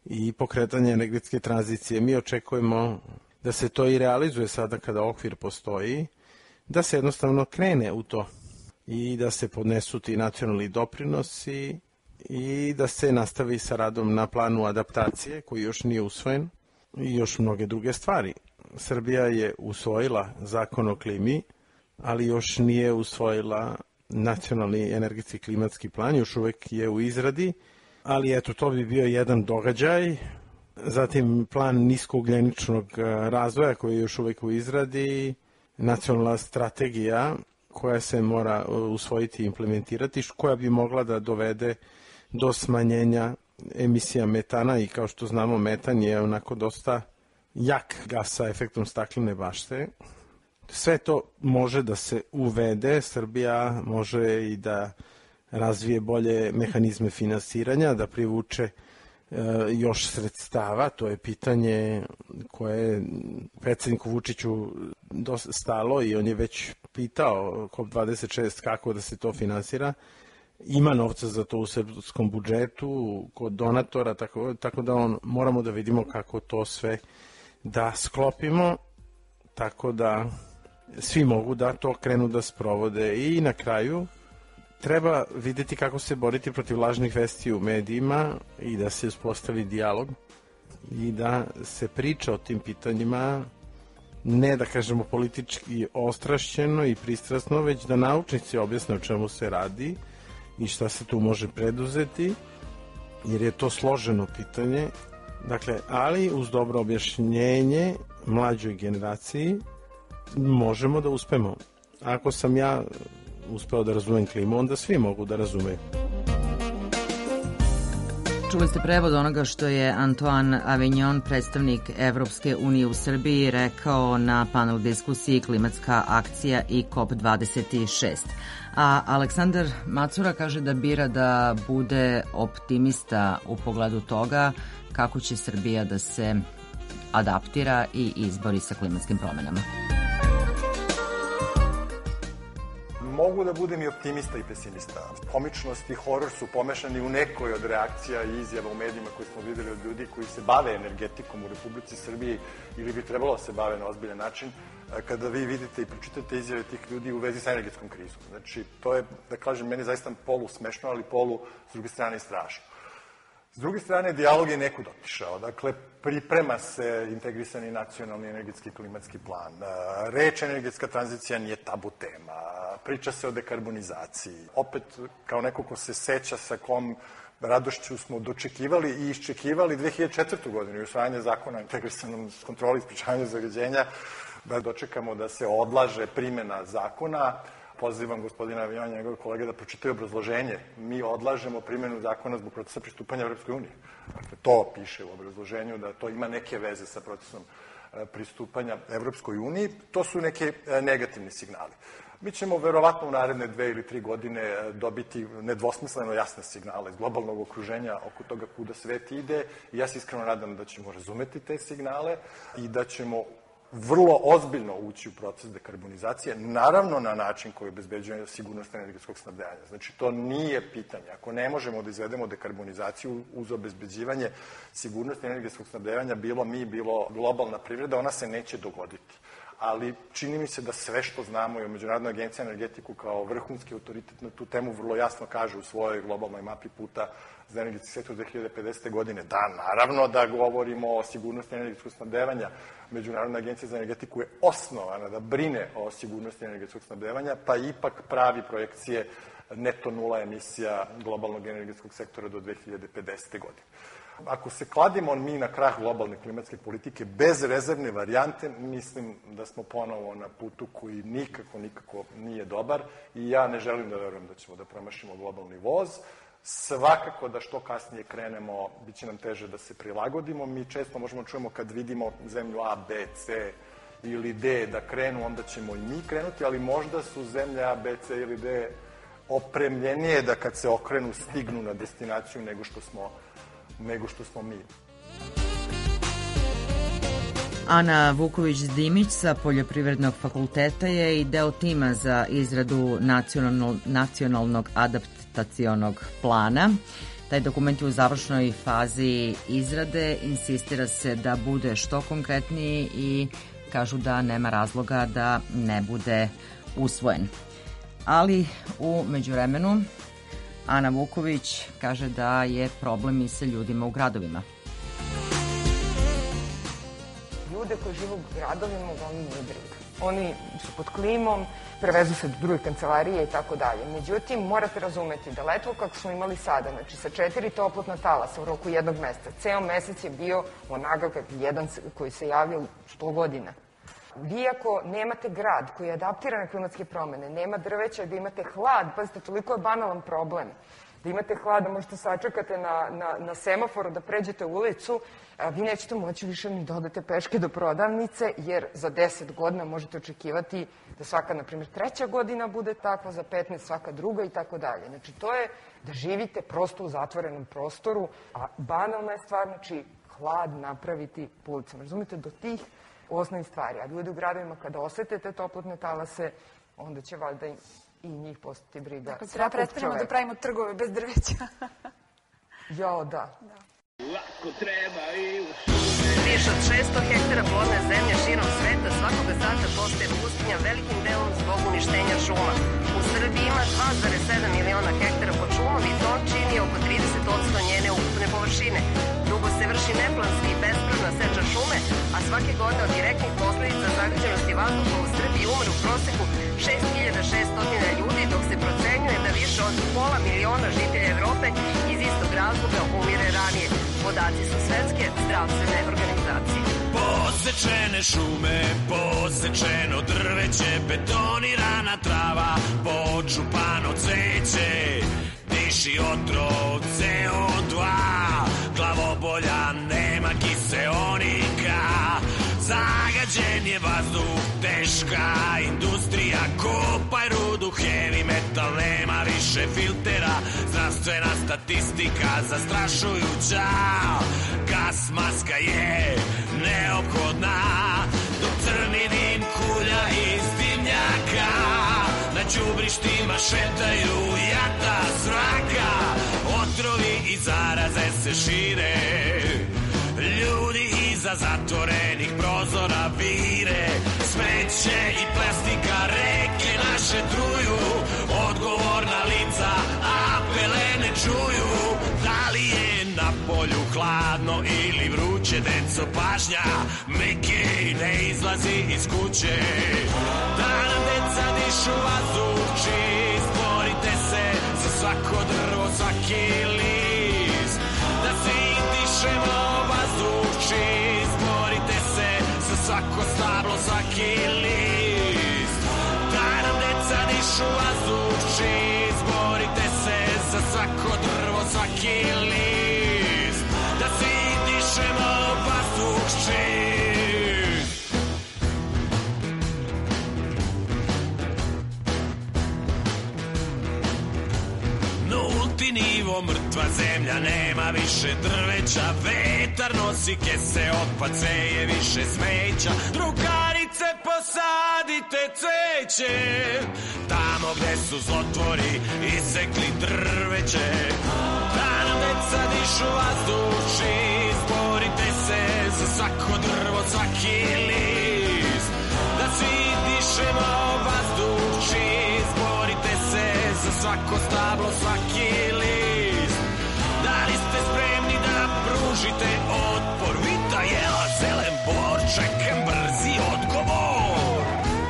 i pokretanje energetske tranzicije. Mi očekujemo da se to i realizuje sada kada okvir postoji, da se jednostavno krene u to i da se podnesu ti nacionalni doprinosi i da se nastavi sa radom na planu adaptacije koji još nije usvojen i još mnoge druge stvari. Srbija je usvojila zakon o klimi, ali još nije usvojila nacionalni energetski klimatski plan, još uvek je u izradi, ali eto, to bi bio jedan događaj. Zatim plan niskougljeničnog razvoja koji je još uvek u izradi, nacionalna strategija koja se mora usvojiti i implementirati, koja bi mogla da dovede do smanjenja emisija metana i kao što znamo metan je onako dosta jak gas sa efektom staklene bašte. Sve to može da se uvede, Srbija može i da razvije bolje mehanizme finansiranja, da privuče još sredstava, to je pitanje koje je predsjedniku Vučiću dosta stalo i on je već pitao COP26 kako da se to finansira. Ima novca za to u srpskom budžetu, kod donatora, tako da moramo da vidimo kako to sve da sklopimo, tako da svi mogu da to krenu da sprovode. I na kraju treba videti kako se boriti protiv lažnih vesti u medijima i da se uspostavi dijalog i da se priča o tim pitanjima, ne da kažemo politički ostrašćeno i pristrasno, već da naučnici objasne o čemu se radi i šta se tu može preduzeti, jer je to složeno pitanje. Dakle, ali uz dobro objašnjenje mlađoj generaciji možemo da uspemo. Ako sam ja uspeo da razumem klimu, onda svi mogu da razumeju. Čuli ste prevod onoga što je Antoine Avignon, predstavnik Evropske unije u Srbiji, rekao na panel diskusiji Klimatska akcija i COP26. A Aleksandar Macura kaže da bira da bude optimista u pogledu toga kako će Srbija da se adaptira i izbori sa klimatskim promenama. Mogu da budem i optimista i pesimista. Komičnost i horor su pomešani u nekoj od reakcija i izjava u medijima koje smo videli od ljudi koji se bave energetikom u Republici Srbiji ili bi trebalo da se bave na ozbiljan način, kada vi vidite i pročitate izjave tih ljudi u vezi sa energetskom krizom. Znači, to je, da kažem, meni zaista polu smešno, ali polu s druge strane strašno. S druge strane, dijalog je nekud otišao. Dakle, priprema se integrisani nacionalni energetski klimatski plan. Reč energetska tranzicija nije tabu tema. Priča se o dekarbonizaciji. Opet, kao neko ko se seća sa kom radošću smo dočekivali i iščekivali 2004. godinu i usvajanje zakona o integrisanom kontroli i sprečavanju zagađenja, da dočekamo da se odlaže primena zakona. Pozivam gospodina Avijona i njegove kolege da pročitaju obrazloženje. Mi odlažemo primjenu zakona zbog procesa pristupanja Evropskoj uniji. Dakle, to piše u obrazloženju, da to ima neke veze sa procesom pristupanja Evropskoj uniji. To su neke negativni signali. Mi ćemo verovatno u naredne 2 ili 3 godine dobiti nedvosmisleno jasne signale iz globalnog okruženja oko toga kuda svet ide i ja se iskreno nadam da ćemo razumeti te signale i da ćemo vrlo ozbiljno ući u proces dekarbonizacije, naravno na način koji obezbeđuje sigurnost energetskog snabdevanja. Znači, to nije pitanje. Ako ne možemo da izvedemo dekarbonizaciju uz obezbeđivanje sigurnosti energetskog snabdevanja, bilo mi, bilo globalna privreda, ona se neće dogoditi. Ali čini mi se da sve što znamo i o Međunarodnoj agenciji energetiku kao vrhunski autoritet na tu temu vrlo jasno kaže u svojoj globalnoj mapi puta za energetski sektor 2050. godine. Da, naravno da govorimo o sigurnosti energetskog snabdevanja. Međunarodna agencija za energetiku je osnovana da brine o sigurnosti energetskog snabdevanja, pa ipak pravi projekcije neto nula emisija globalnog energetskog sektora do 2050. godine. Ako se kladimo mi na krah globalne klimatske politike bez rezervne varijante, mislim da smo ponovo na putu koji nikako nije dobar i ja ne želim da verujem da ćemo da promašimo globalni voz. Svakako da što kasnije krenemo, bit će nam teže da se prilagodimo. Mi često možemo čujemo kad vidimo zemlju A, B, C ili D da krenu, onda ćemo i mi krenuti, ali možda su zemlje A, B, C ili D opremljenije da kad se okrenu stignu na destinaciju nego što smo mi. Ana Vuković-Dimić sa Poljoprivrednog fakulteta je i deo tima za izradu nacionalnog adaptacionog plana Taj dokument je u završnoj fazi izrade, insistira se da bude što konkretniji i kažu da nema razloga da ne bude usvojen. Ali u međuvremenu Ana Vuković kaže da je problem i sa ljudima u gradovima. Ljude koji žive u gradovima uglavnom nije briga. Oni su pod klimom, prevezu se do druge kancelarije i tako dalje. Međutim, morate razumeti da letvo kako smo imali sada, znači sa 4 toplotna talasa u roku jednog meseca, ceo mesec je bio onakav jedan koji se javlja u 100 godina. Vi ako nemate grad koji je adaptiran na klimatske promene, nema drveća, da imate hlad, pazite, toliko je banalan problem, da imate hlad, da možete sačekate na semaforu da pređete u ulicu, vi nećete moći više ni da odete peške do prodavnice, jer za 10 godina možete očekivati da svaka, na primjer, 3. godina bude takva, za 15 svaka druga i tako dalje. Znači, to je da živite prosto u zatvorenom prostoru, a banalna je stvar, znači, hlad napraviti po ulicama. Razumite, do tih osnovnih stvari. A ljudi u gradovima kada osete te toplotne talase, onda će valjda i njih postati briga. Dakle, treba pretpostavljamo da pravimo trgove bez drveća. Jo, da. Lako treba i u šume. Više od 600 hektara plodne zemlje širom sveta svakoga sata postaje pustinja velikim delom zbog uništenja šuma. U Srbiji ima 2,7 miliona hektara pod šumom i to čini oko 30% njene ukupne površine. Dugo se vrši neplanski i bespravna seča šume, a svake godine od direktnih posledica zagađenosti vazduha u Srbiji umre u proseku 6600 ljudi, dok se procenjuje da više od pola miliona žitelja Evrope iz istog razloga umire ranije. Podaci su Svetske zdravstvene organizacije. Posečene šume, posečeno drveće, betonirana trava, počupano cveće, diši otrov CO2, glavobolja, nema kiseonika, zagađen je vazduh, teška industrija, kopaj rudu, heavy metal, nema više filtera, zdravstvena statistika zastrašujuća, gas maska je neophodna, dok crni dim kulja iz dimnjaka, na đubrištima šetaju jata zraka, otrovi i zaraze se šire, ljudi iza zatvorenih prozora vire, smeće i plastika reke naše truju, odgovorna lica apele ne čuju, da li je na polju hladno ili vruće, deco pažnja, Miki ne izlazi iz kuće, da nam deca dišu vazduh čist, borite se za svako drvo, svaki list, da svi dišemo vazduh čist, borite se za svako stablo, svaki list, da nam deca dišu vazduh čist, borite se za svako drvo, svaki list, da svi dišemo vazduh čist. Nulti nivo, mrtva zemlja, nema više drveća, vetar nosi kese, otpad seje više smeća, drugarice posadite cveće, tamo gde su zlotvori isekli drveće, da nam deca dišu vazduh čist, borite se za svako drvo, svaki list, da svi dišemo vazduh čist, borite se za svako stablo, svaki list, da li ste spremni da pružite otpor, vita jela zelen bor, čekam brzi odgovor.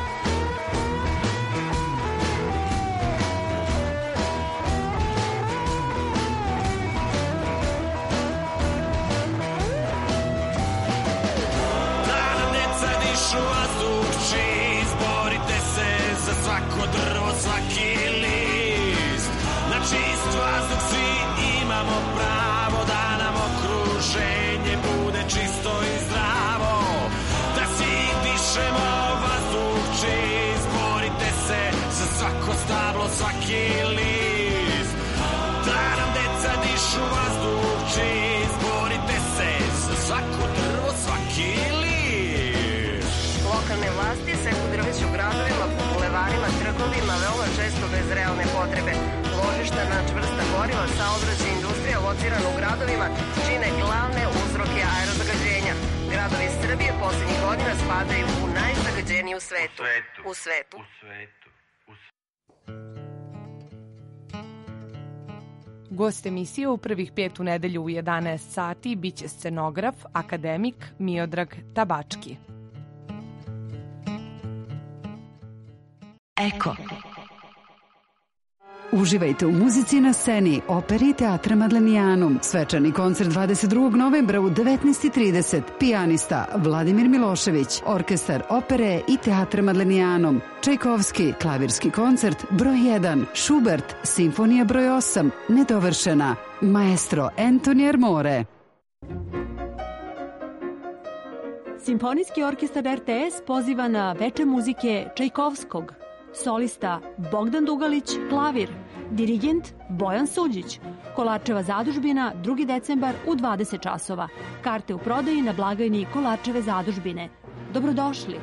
Da nam deca dišu vazduh čist, borite se za svako drvo, svaki list, na čist vazduh svi imamo pravo, da nam okruženje bude čisto i zdravo, da svi dišemo vazduh čist, borite se za svako stablo, svaki list, da nam deca dišu vazduh čist, borite se za svako drvo, svaki list. Lokalne vlasti seku drveće u gradovima, po bulevarima, trgovima, veoma često bez realne potrebe. Ložišta na čvrsta goriva, saobraćaj, industrija, locirana u gradovima čine glavne uzroke aerozagađenja. Gradovi Srbije poslednjih godina spadaju u najzagađeniji u svetu. U svetu. Gost emisije u prvih 5 u nedelju u 11 sati biće scenograf, akademik Miodrag Tabački. Eko. Uživajte u muzici na sceni Opere i teatra Madlenijanum. Svečani koncert 22. novembra u 19:30. Pijanista Vladimir Milošević, orkestar Opere i teatra Madlenijanum. Čajkovski, klavirski koncert broj 1. Schubert, simfonija broj 8, nedovršena. Maestro Antonio Armore. Simfonijski orkestar RTS poziva na veče muzike Čajkovskog. Solista Bogdan Dugalić, klavir. Dirigent Bojan Suđić. Kolarčeva zadužbina 2. decembar u 20 časova. Karte u prodaji na blagajni Kolarčeve zadužbine. Dobrodošli!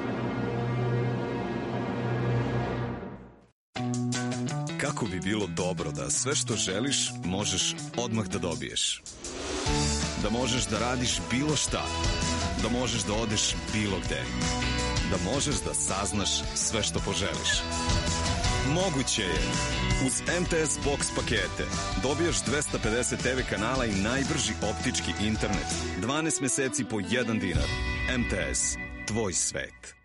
Kako bi bilo dobro da sve što želiš možeš odmah da dobiješ. Da možeš da radiš bilo šta. Da možeš da odeš bilo gde. Da možeš da saznaš sve što poželiš. Moguće je. Uz MTS Box pakete dobiješ 250 TV kanala i najbrži optički internet. 12 meseci po 1 dinar. MTS. Tvoj svet.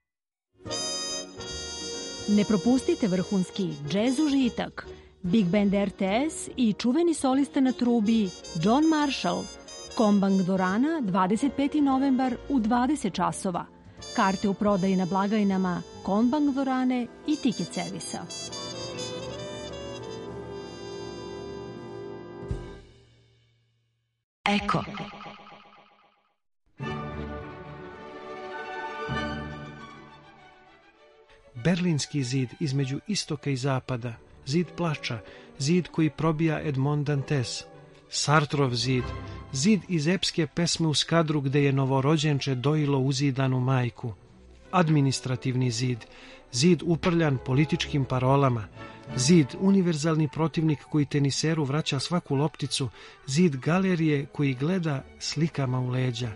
Ne propustite vrhunski džez užitak. Big Band RTS i čuveni solista na trubi John Marshall. Kombank dvorana 25. novembar u 20 časova. Karte u prodaji na blagajnama Kombank dvorane i tiket servisa. Eko. Berlinski zid između istoka i zapada, zid plača, zid koji probija Edmond Dantes, Sartrov zid, zid iz epske pesme u Skadru gde je novorođenče dojilo uzidanu majku, administrativni zid, zid uprljan političkim parolama, zid univerzalni protivnik koji teniseru vraća svaku lopticu, zid galerije koji gleda slikama u leđa.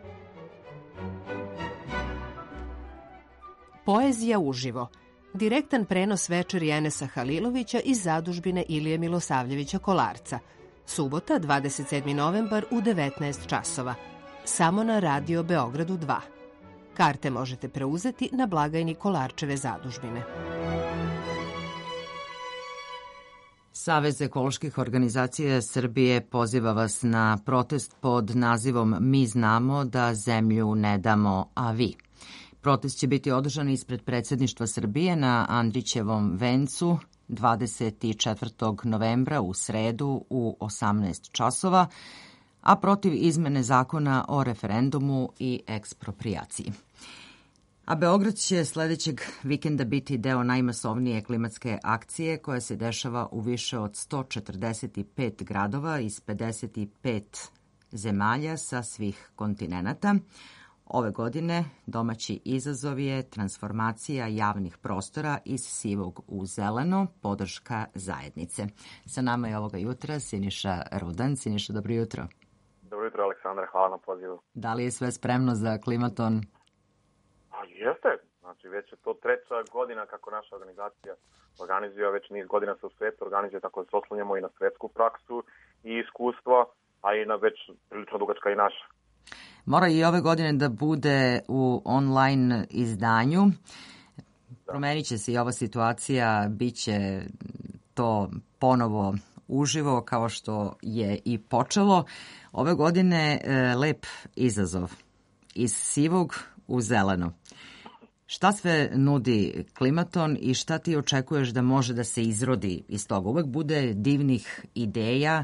Poezija uživo. Direktan prenos večeri Enesa Halilovića iz zadužbine Ilije Milosavljevića Kolarca. Subota, 27. novembar u 19 časova. Samo na Radio Beogradu 2. Karte možete preuzeti na blagajni Kolarčeve zadužbine. Savez ekoloških organizacija Srbije poziva vas na protest pod nazivom Mi znamo da zemlju ne damo, a vi. Protest će biti održan ispred predsjedništva Srbije na Andrićevom vencu 24. novembra u sredu u 18 časova, a protiv izmene zakona o referendumu i eksproprijaciji. A Beograd će sledećeg vikenda biti deo najmasovnije klimatske akcije koja se dešava u više od 145 gradova iz 55 zemalja sa svih kontinenata. Ove godine domaći izazov je transformacija javnih prostora iz sivog u zeleno, podrška zajednice. Sa nama je ovoga jutra Siniša Rudan. Siniša, dobro jutro. Dobro jutro, Aleksandar, hvala na pozivu. Da li je sve spremno za klimaton? Jeste, znači već je to 3. godina kako naša organizacija organizuje, već niz godina se u svijetu organizuje, tako da se oslanjamo i na svjetsku praksu i iskustvo, a i na već prilično dugačka i naša. Mora i ove godine da bude u online izdanju. Promenit će se i ova situacija, bit će to ponovo uživo kao što je i počelo. Ove godine lep izazov. Iz sivog u zeleno. Šta sve nudi klimaton i šta ti očekuješ da može da se izrodi iz toga? Uvek bude divnih ideja,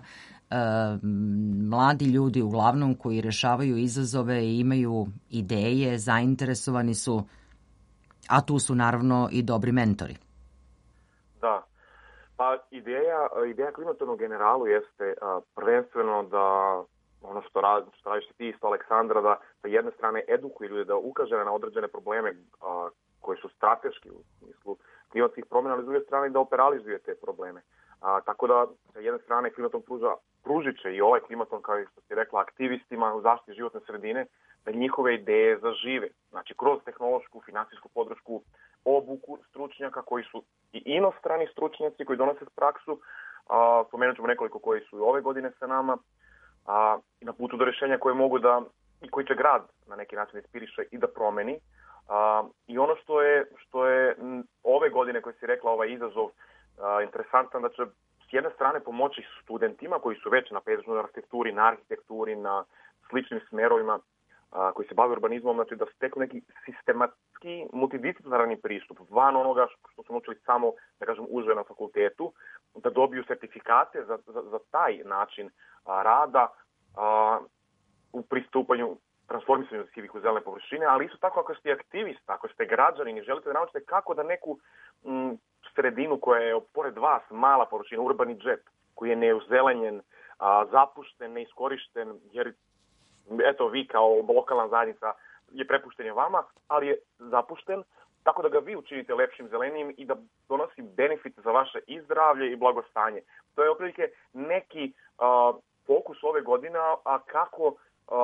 mladi ljudi uglavnom koji rešavaju izazove i imaju ideje, zainteresovani su, a tu su naravno i dobri mentori. Da, pa ideja klimatona u generalu jeste prvenstveno da ono što radiš ti isto, Aleksandra, da sa jedne strane edukuje ljude, da ukaže na određene probleme koji su strateški u smislu klimatskih promjena, ali s druge strane da operalizuje te probleme. Tako da sa jedne strane klimaton pružit će i ovaj klimaton, kao što si rekla, aktivistima u zaštiti životne sredine, da njihove ideje zažive. Znači, kroz tehnološku, finansijsku podršku, obuku stručnjaka koji su i inostrani stručnjaci koji donose praksu, spomenut ćemo nekoliko koji su i ove godine sa nama, i na putu do rješenja koje mogu da, i koji će grad na neki način inspiriše i da promeni. I ono što je ove godine, koje si rekla, ovaj izazov, interesantan, da će s jedne strane pomoći studentima koji su već na pejzažnoj arhitekturi, na arhitekturi, na sličnim smerovima koji se bave urbanizmom, znači da steknu neki sistematski multidisciplinarni pristup van onoga što su naučili samo, da kažem, uže na fakultetu, da dobiju sertifikate za taj način rada u pristupanju transformisanju sivih u zelene površine, ali isto tako ako ste aktivista, ako ste građanin i želite da naučite kako da neku sredinu koja je pored vas mala površina, urbani džep, koji je neuzelenjen, zapušten, neiskorišten, jer eto vi kao lokalna zajednica je prepušten je vama, ali je zapušten, tako da ga vi učinite lepšim, zelenijim i da donosi benefit za vaše i zdravlje i blagostanje. To je otprilike neki fokus ove godine, a kako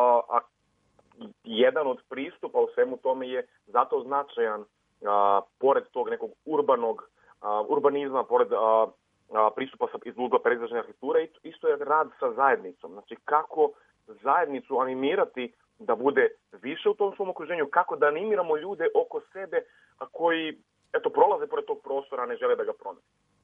jedan od pristupa u svemu tome je zato značajan, pored tog nekog urbanizma, pored pristupa iz ugla pejzažne arhitekture, isto je rad sa zajednicom. Znači kako zajednicu animirati da bude više u tom svom okruženju, kako da animiramo ljude oko sebe koji prolaze pored tog prostora, a ne žele da ga promene.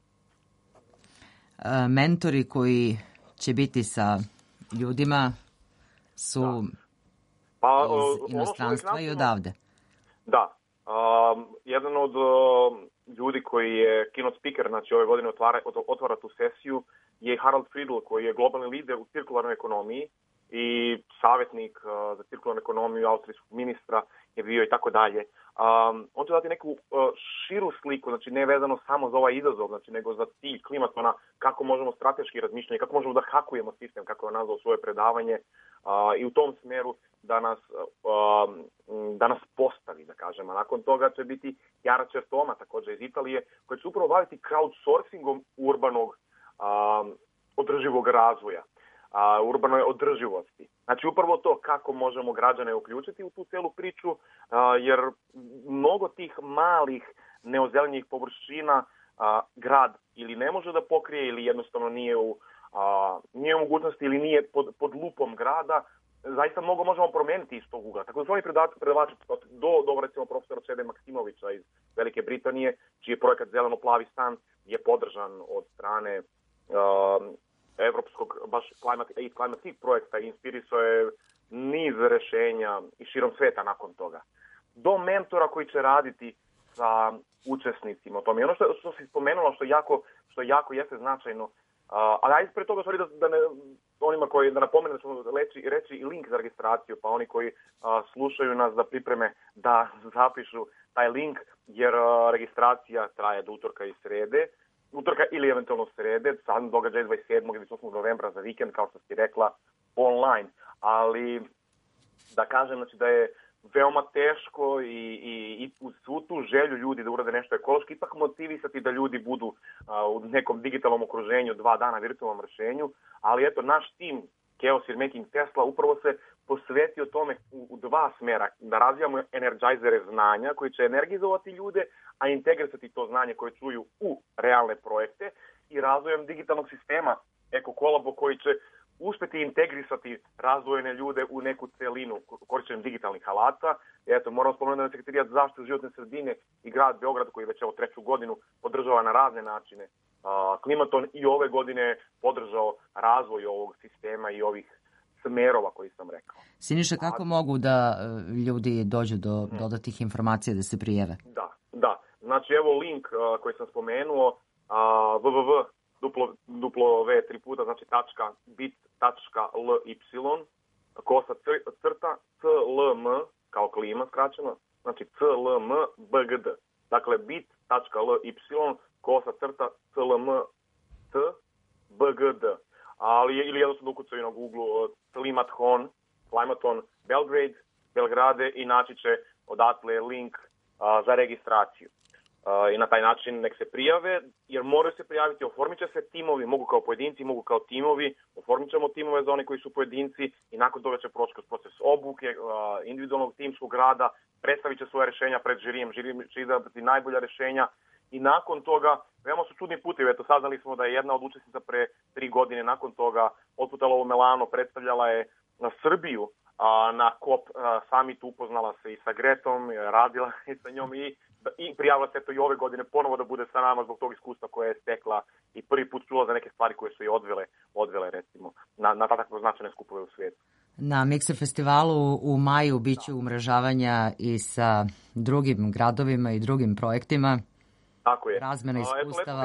Mentori koji će biti sa ljudima su iz inostranstva i odavde. Da. Jedan od ljudi koji je keynote speaker, znači ove godine otvara tu sesiju, je Harald Friedl, koji je globalni lider u cirkularnoj ekonomiji i savjetnik za cirkularnu ekonomiju austrijskog ministra je bio i tako dalje. On će dati neku širu sliku, znači ne vezano samo za ovaj izazov, znači nego za cilj klimatona, kako možemo strateški razmišljati, kako možemo da hakujemo sistem, kako je nazvao svoje predavanje, i u tom smjeru da nas postavi, da kažem. A nakon toga će biti Chiara Certoma, također iz Italije, koja će upravo baviti crowdsourcingom urbanog održivog razvoja, urbanoj održivosti. Znači upravo to kako možemo građane uključiti u tu celu priču, jer mnogo tih malih neozelenjih površina grad ili ne može da pokrije ili jednostavno nije u mogućnosti ili nije pod lupom grada. Zaista mnogo možemo promijeniti iz tog ugla. Tako da su oni predavači do recimo profesora Čede Maksimovića iz Velike Britanije, čiji je projekat Zeleno-plavi stan je podržan od strane evropskog baš Climate projekta i inspirisao je niz rešenja i širom sveta nakon toga. Do mentora koji će raditi sa učesnicima o tome. I ono što si spomenula, što jako jeste značajno, ali ajde pre toga onima koji da napomenu da ćemo reći i link za registraciju, pa oni koji slušaju nas da pripreme da zapišu taj link, jer registracija traje do utorka i srede. Utorka ili eventualno srede, sad događaj 27. ili 28. novembra za vikend, kao što si rekla, online. Ali da kažem, znači da je veoma teško i uz svu tu želju ljudi da urade nešto ekološki, ipak motivisati da ljudi budu u nekom digitalnom okruženju 2 dana virtualnom rešenju, ali eto, naš tim Chaos Making Tesla upravo se posvetio tome u 2 smjera, da razvijamo energizere znanja koji će energizovati ljude, a integrisati to znanje koje čuju u realne projekte i razvojem digitalnog sistema EcoColabo koji će uspjeti integrisati razdvojene ljude u neku celinu korišćenjem digitalnih alata. Eto, moram spomenuti da je Sekretarijat za zaštitu životne sredine i grad Beograd, koji već 3. godinu podržava na razne načine klimaton, i ove godine podržao razvoj ovog sistema i ovih smerova koji sam rekao. Siniša, kako mogu da ljudi dođu do dodatih informacija da se prijave? Da. Znači, evo link koji sam spomenuo, www.w3 znači .bit.ly /CLM kao klima skraćeno, znači CLMBGD. Dakle, bit.ly /CLM BGD. Ali ili jednostavno ukucaju na Google Climaton Belgrade i naći će odatle link za registraciju. i na taj način nek se prijave, jer moraju se prijaviti, oformit će se timovi, mogu kao pojedinci, mogu kao timovi, oformit ćemo timove za one koji su pojedinci i nakon toga će proći kroz proces obuke, individualnog timskog rada, predstavit će svoje rešenja pred žirijem, žirijem će izabrati najbolja rešenja i nakon toga, veoma su čudni putevi, eto saznali smo da je jedna od učesnica pre 3 godine nakon toga otputala u Milano, predstavljala je na Srbiju, na COP summitu, upoznala se i sa Gretom, radila i sa njom i prijavila se to i ove godine ponovo da bude sa nama zbog tog iskustva koje je stekla i prvi put čula za neke stvari koje su je odvele recimo na takve značajne skupove u svijetu. Na Mikser festivalu u maju biće umrežavanja i sa drugim gradovima i drugim projektima. Tako je. Razmena iskustava.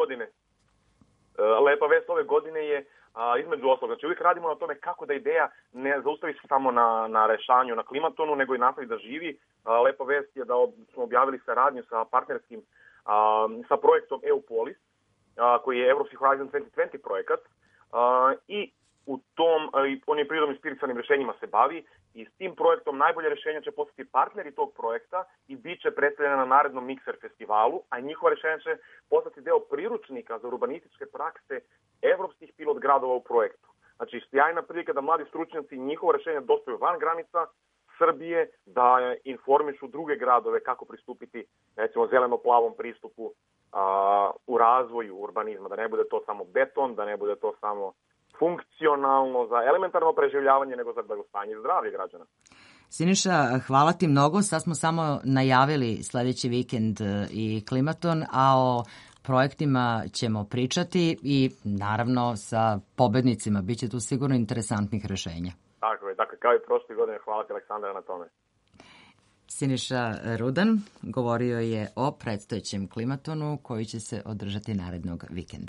Lepa vest ove godine je između ostalog. Znači uvijek radimo na tome kako da ideja ne zaustavi se samo na rešavanju na klimatonu, nego i nastavi da živi. Lepa vest je da smo objavili saradnju sa partnerskim, sa projektom EUPOLIS, koji je Evropski Horizon 2020 projekat i u tom, on je prirodom i spiritualnim rešenjima se bavi i s tim projektom najbolje rešenja će postati partneri tog projekta i bit će predstavljena na narednom Mikser festivalu, a njihova rešenja će postati deo priručnika za urbanističke prakse evropskih pilot gradova u projektu. Znači, sjajna prilika da mladi stručnjaci njihova rešenja dostaju van granica Srbije, da informišu druge gradove kako pristupiti, recimo, zeleno-plavom pristupu u razvoju urbanizma, da ne bude to samo beton, da ne bude to samo funkcionalno za elementarno preživljavanje, nego za blagostanje i zdravlje građana. Siniša, hvala ti mnogo. Sad smo samo najavili sledeći vikend i klimaton, a o projektima ćemo pričati i naravno sa pobednicima. Biće tu sigurno interesantnih rešenja. Tako je, dakle, kao i prošle godine, hvala ti Aleksandra na tome. Siniša Rudan govorio je o predstojećem klimatonu koji će se održati narednog vikenda.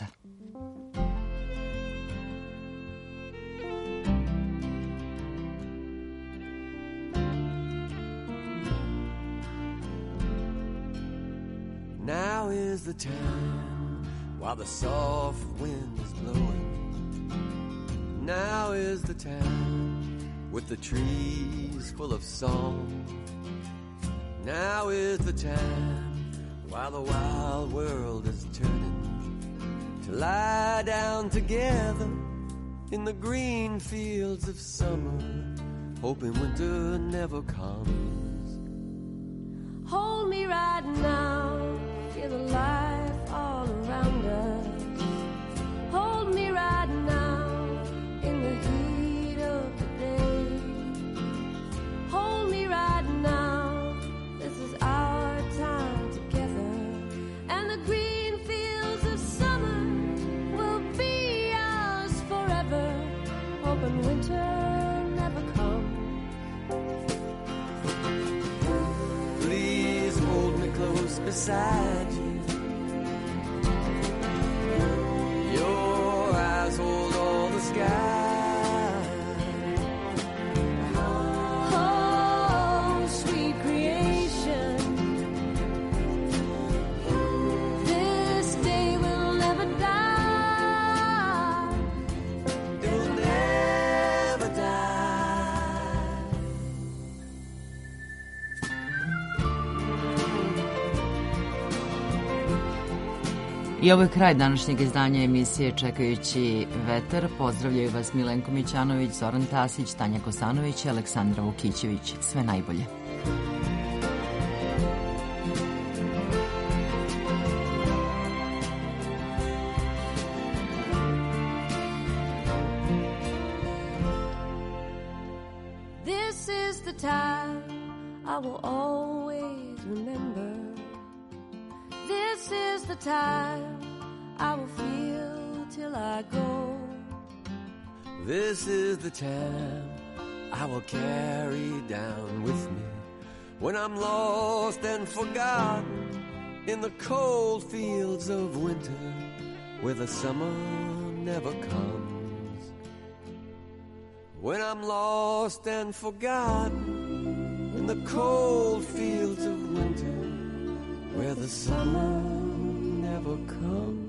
Now is the time while the soft wind is blowing. Now is the time with the trees full of song. Now is the time while the wild world is turning to lie down together in the green fields of summer, hoping winter never comes. Hold me right now, feel the life all around us. Hold me right now in the heat of the day. Hold me right now, this is our time together. And the green fields of summer will be ours forever, hoping winter never comes. Please hold me close beside you. Your eyes hold all the sky. Oh, sweet creation, this day will never die. It will never die. I ovo je kraj današnjeg izdanja emisije Čekajući vetar. Pozdravljaju vas Milenko Mićanović, Zoran Tasić, Tanja Kosanović i Aleksandra Vukićević. Sve najbolje. This is the time I will always remember. This is the time I will feel till I go. This is the time I will carry down with me when I'm lost and forgotten in the cold fields of winter where the summer never comes. When I'm lost and forgotten in the cold fields of winter where the summer never comes.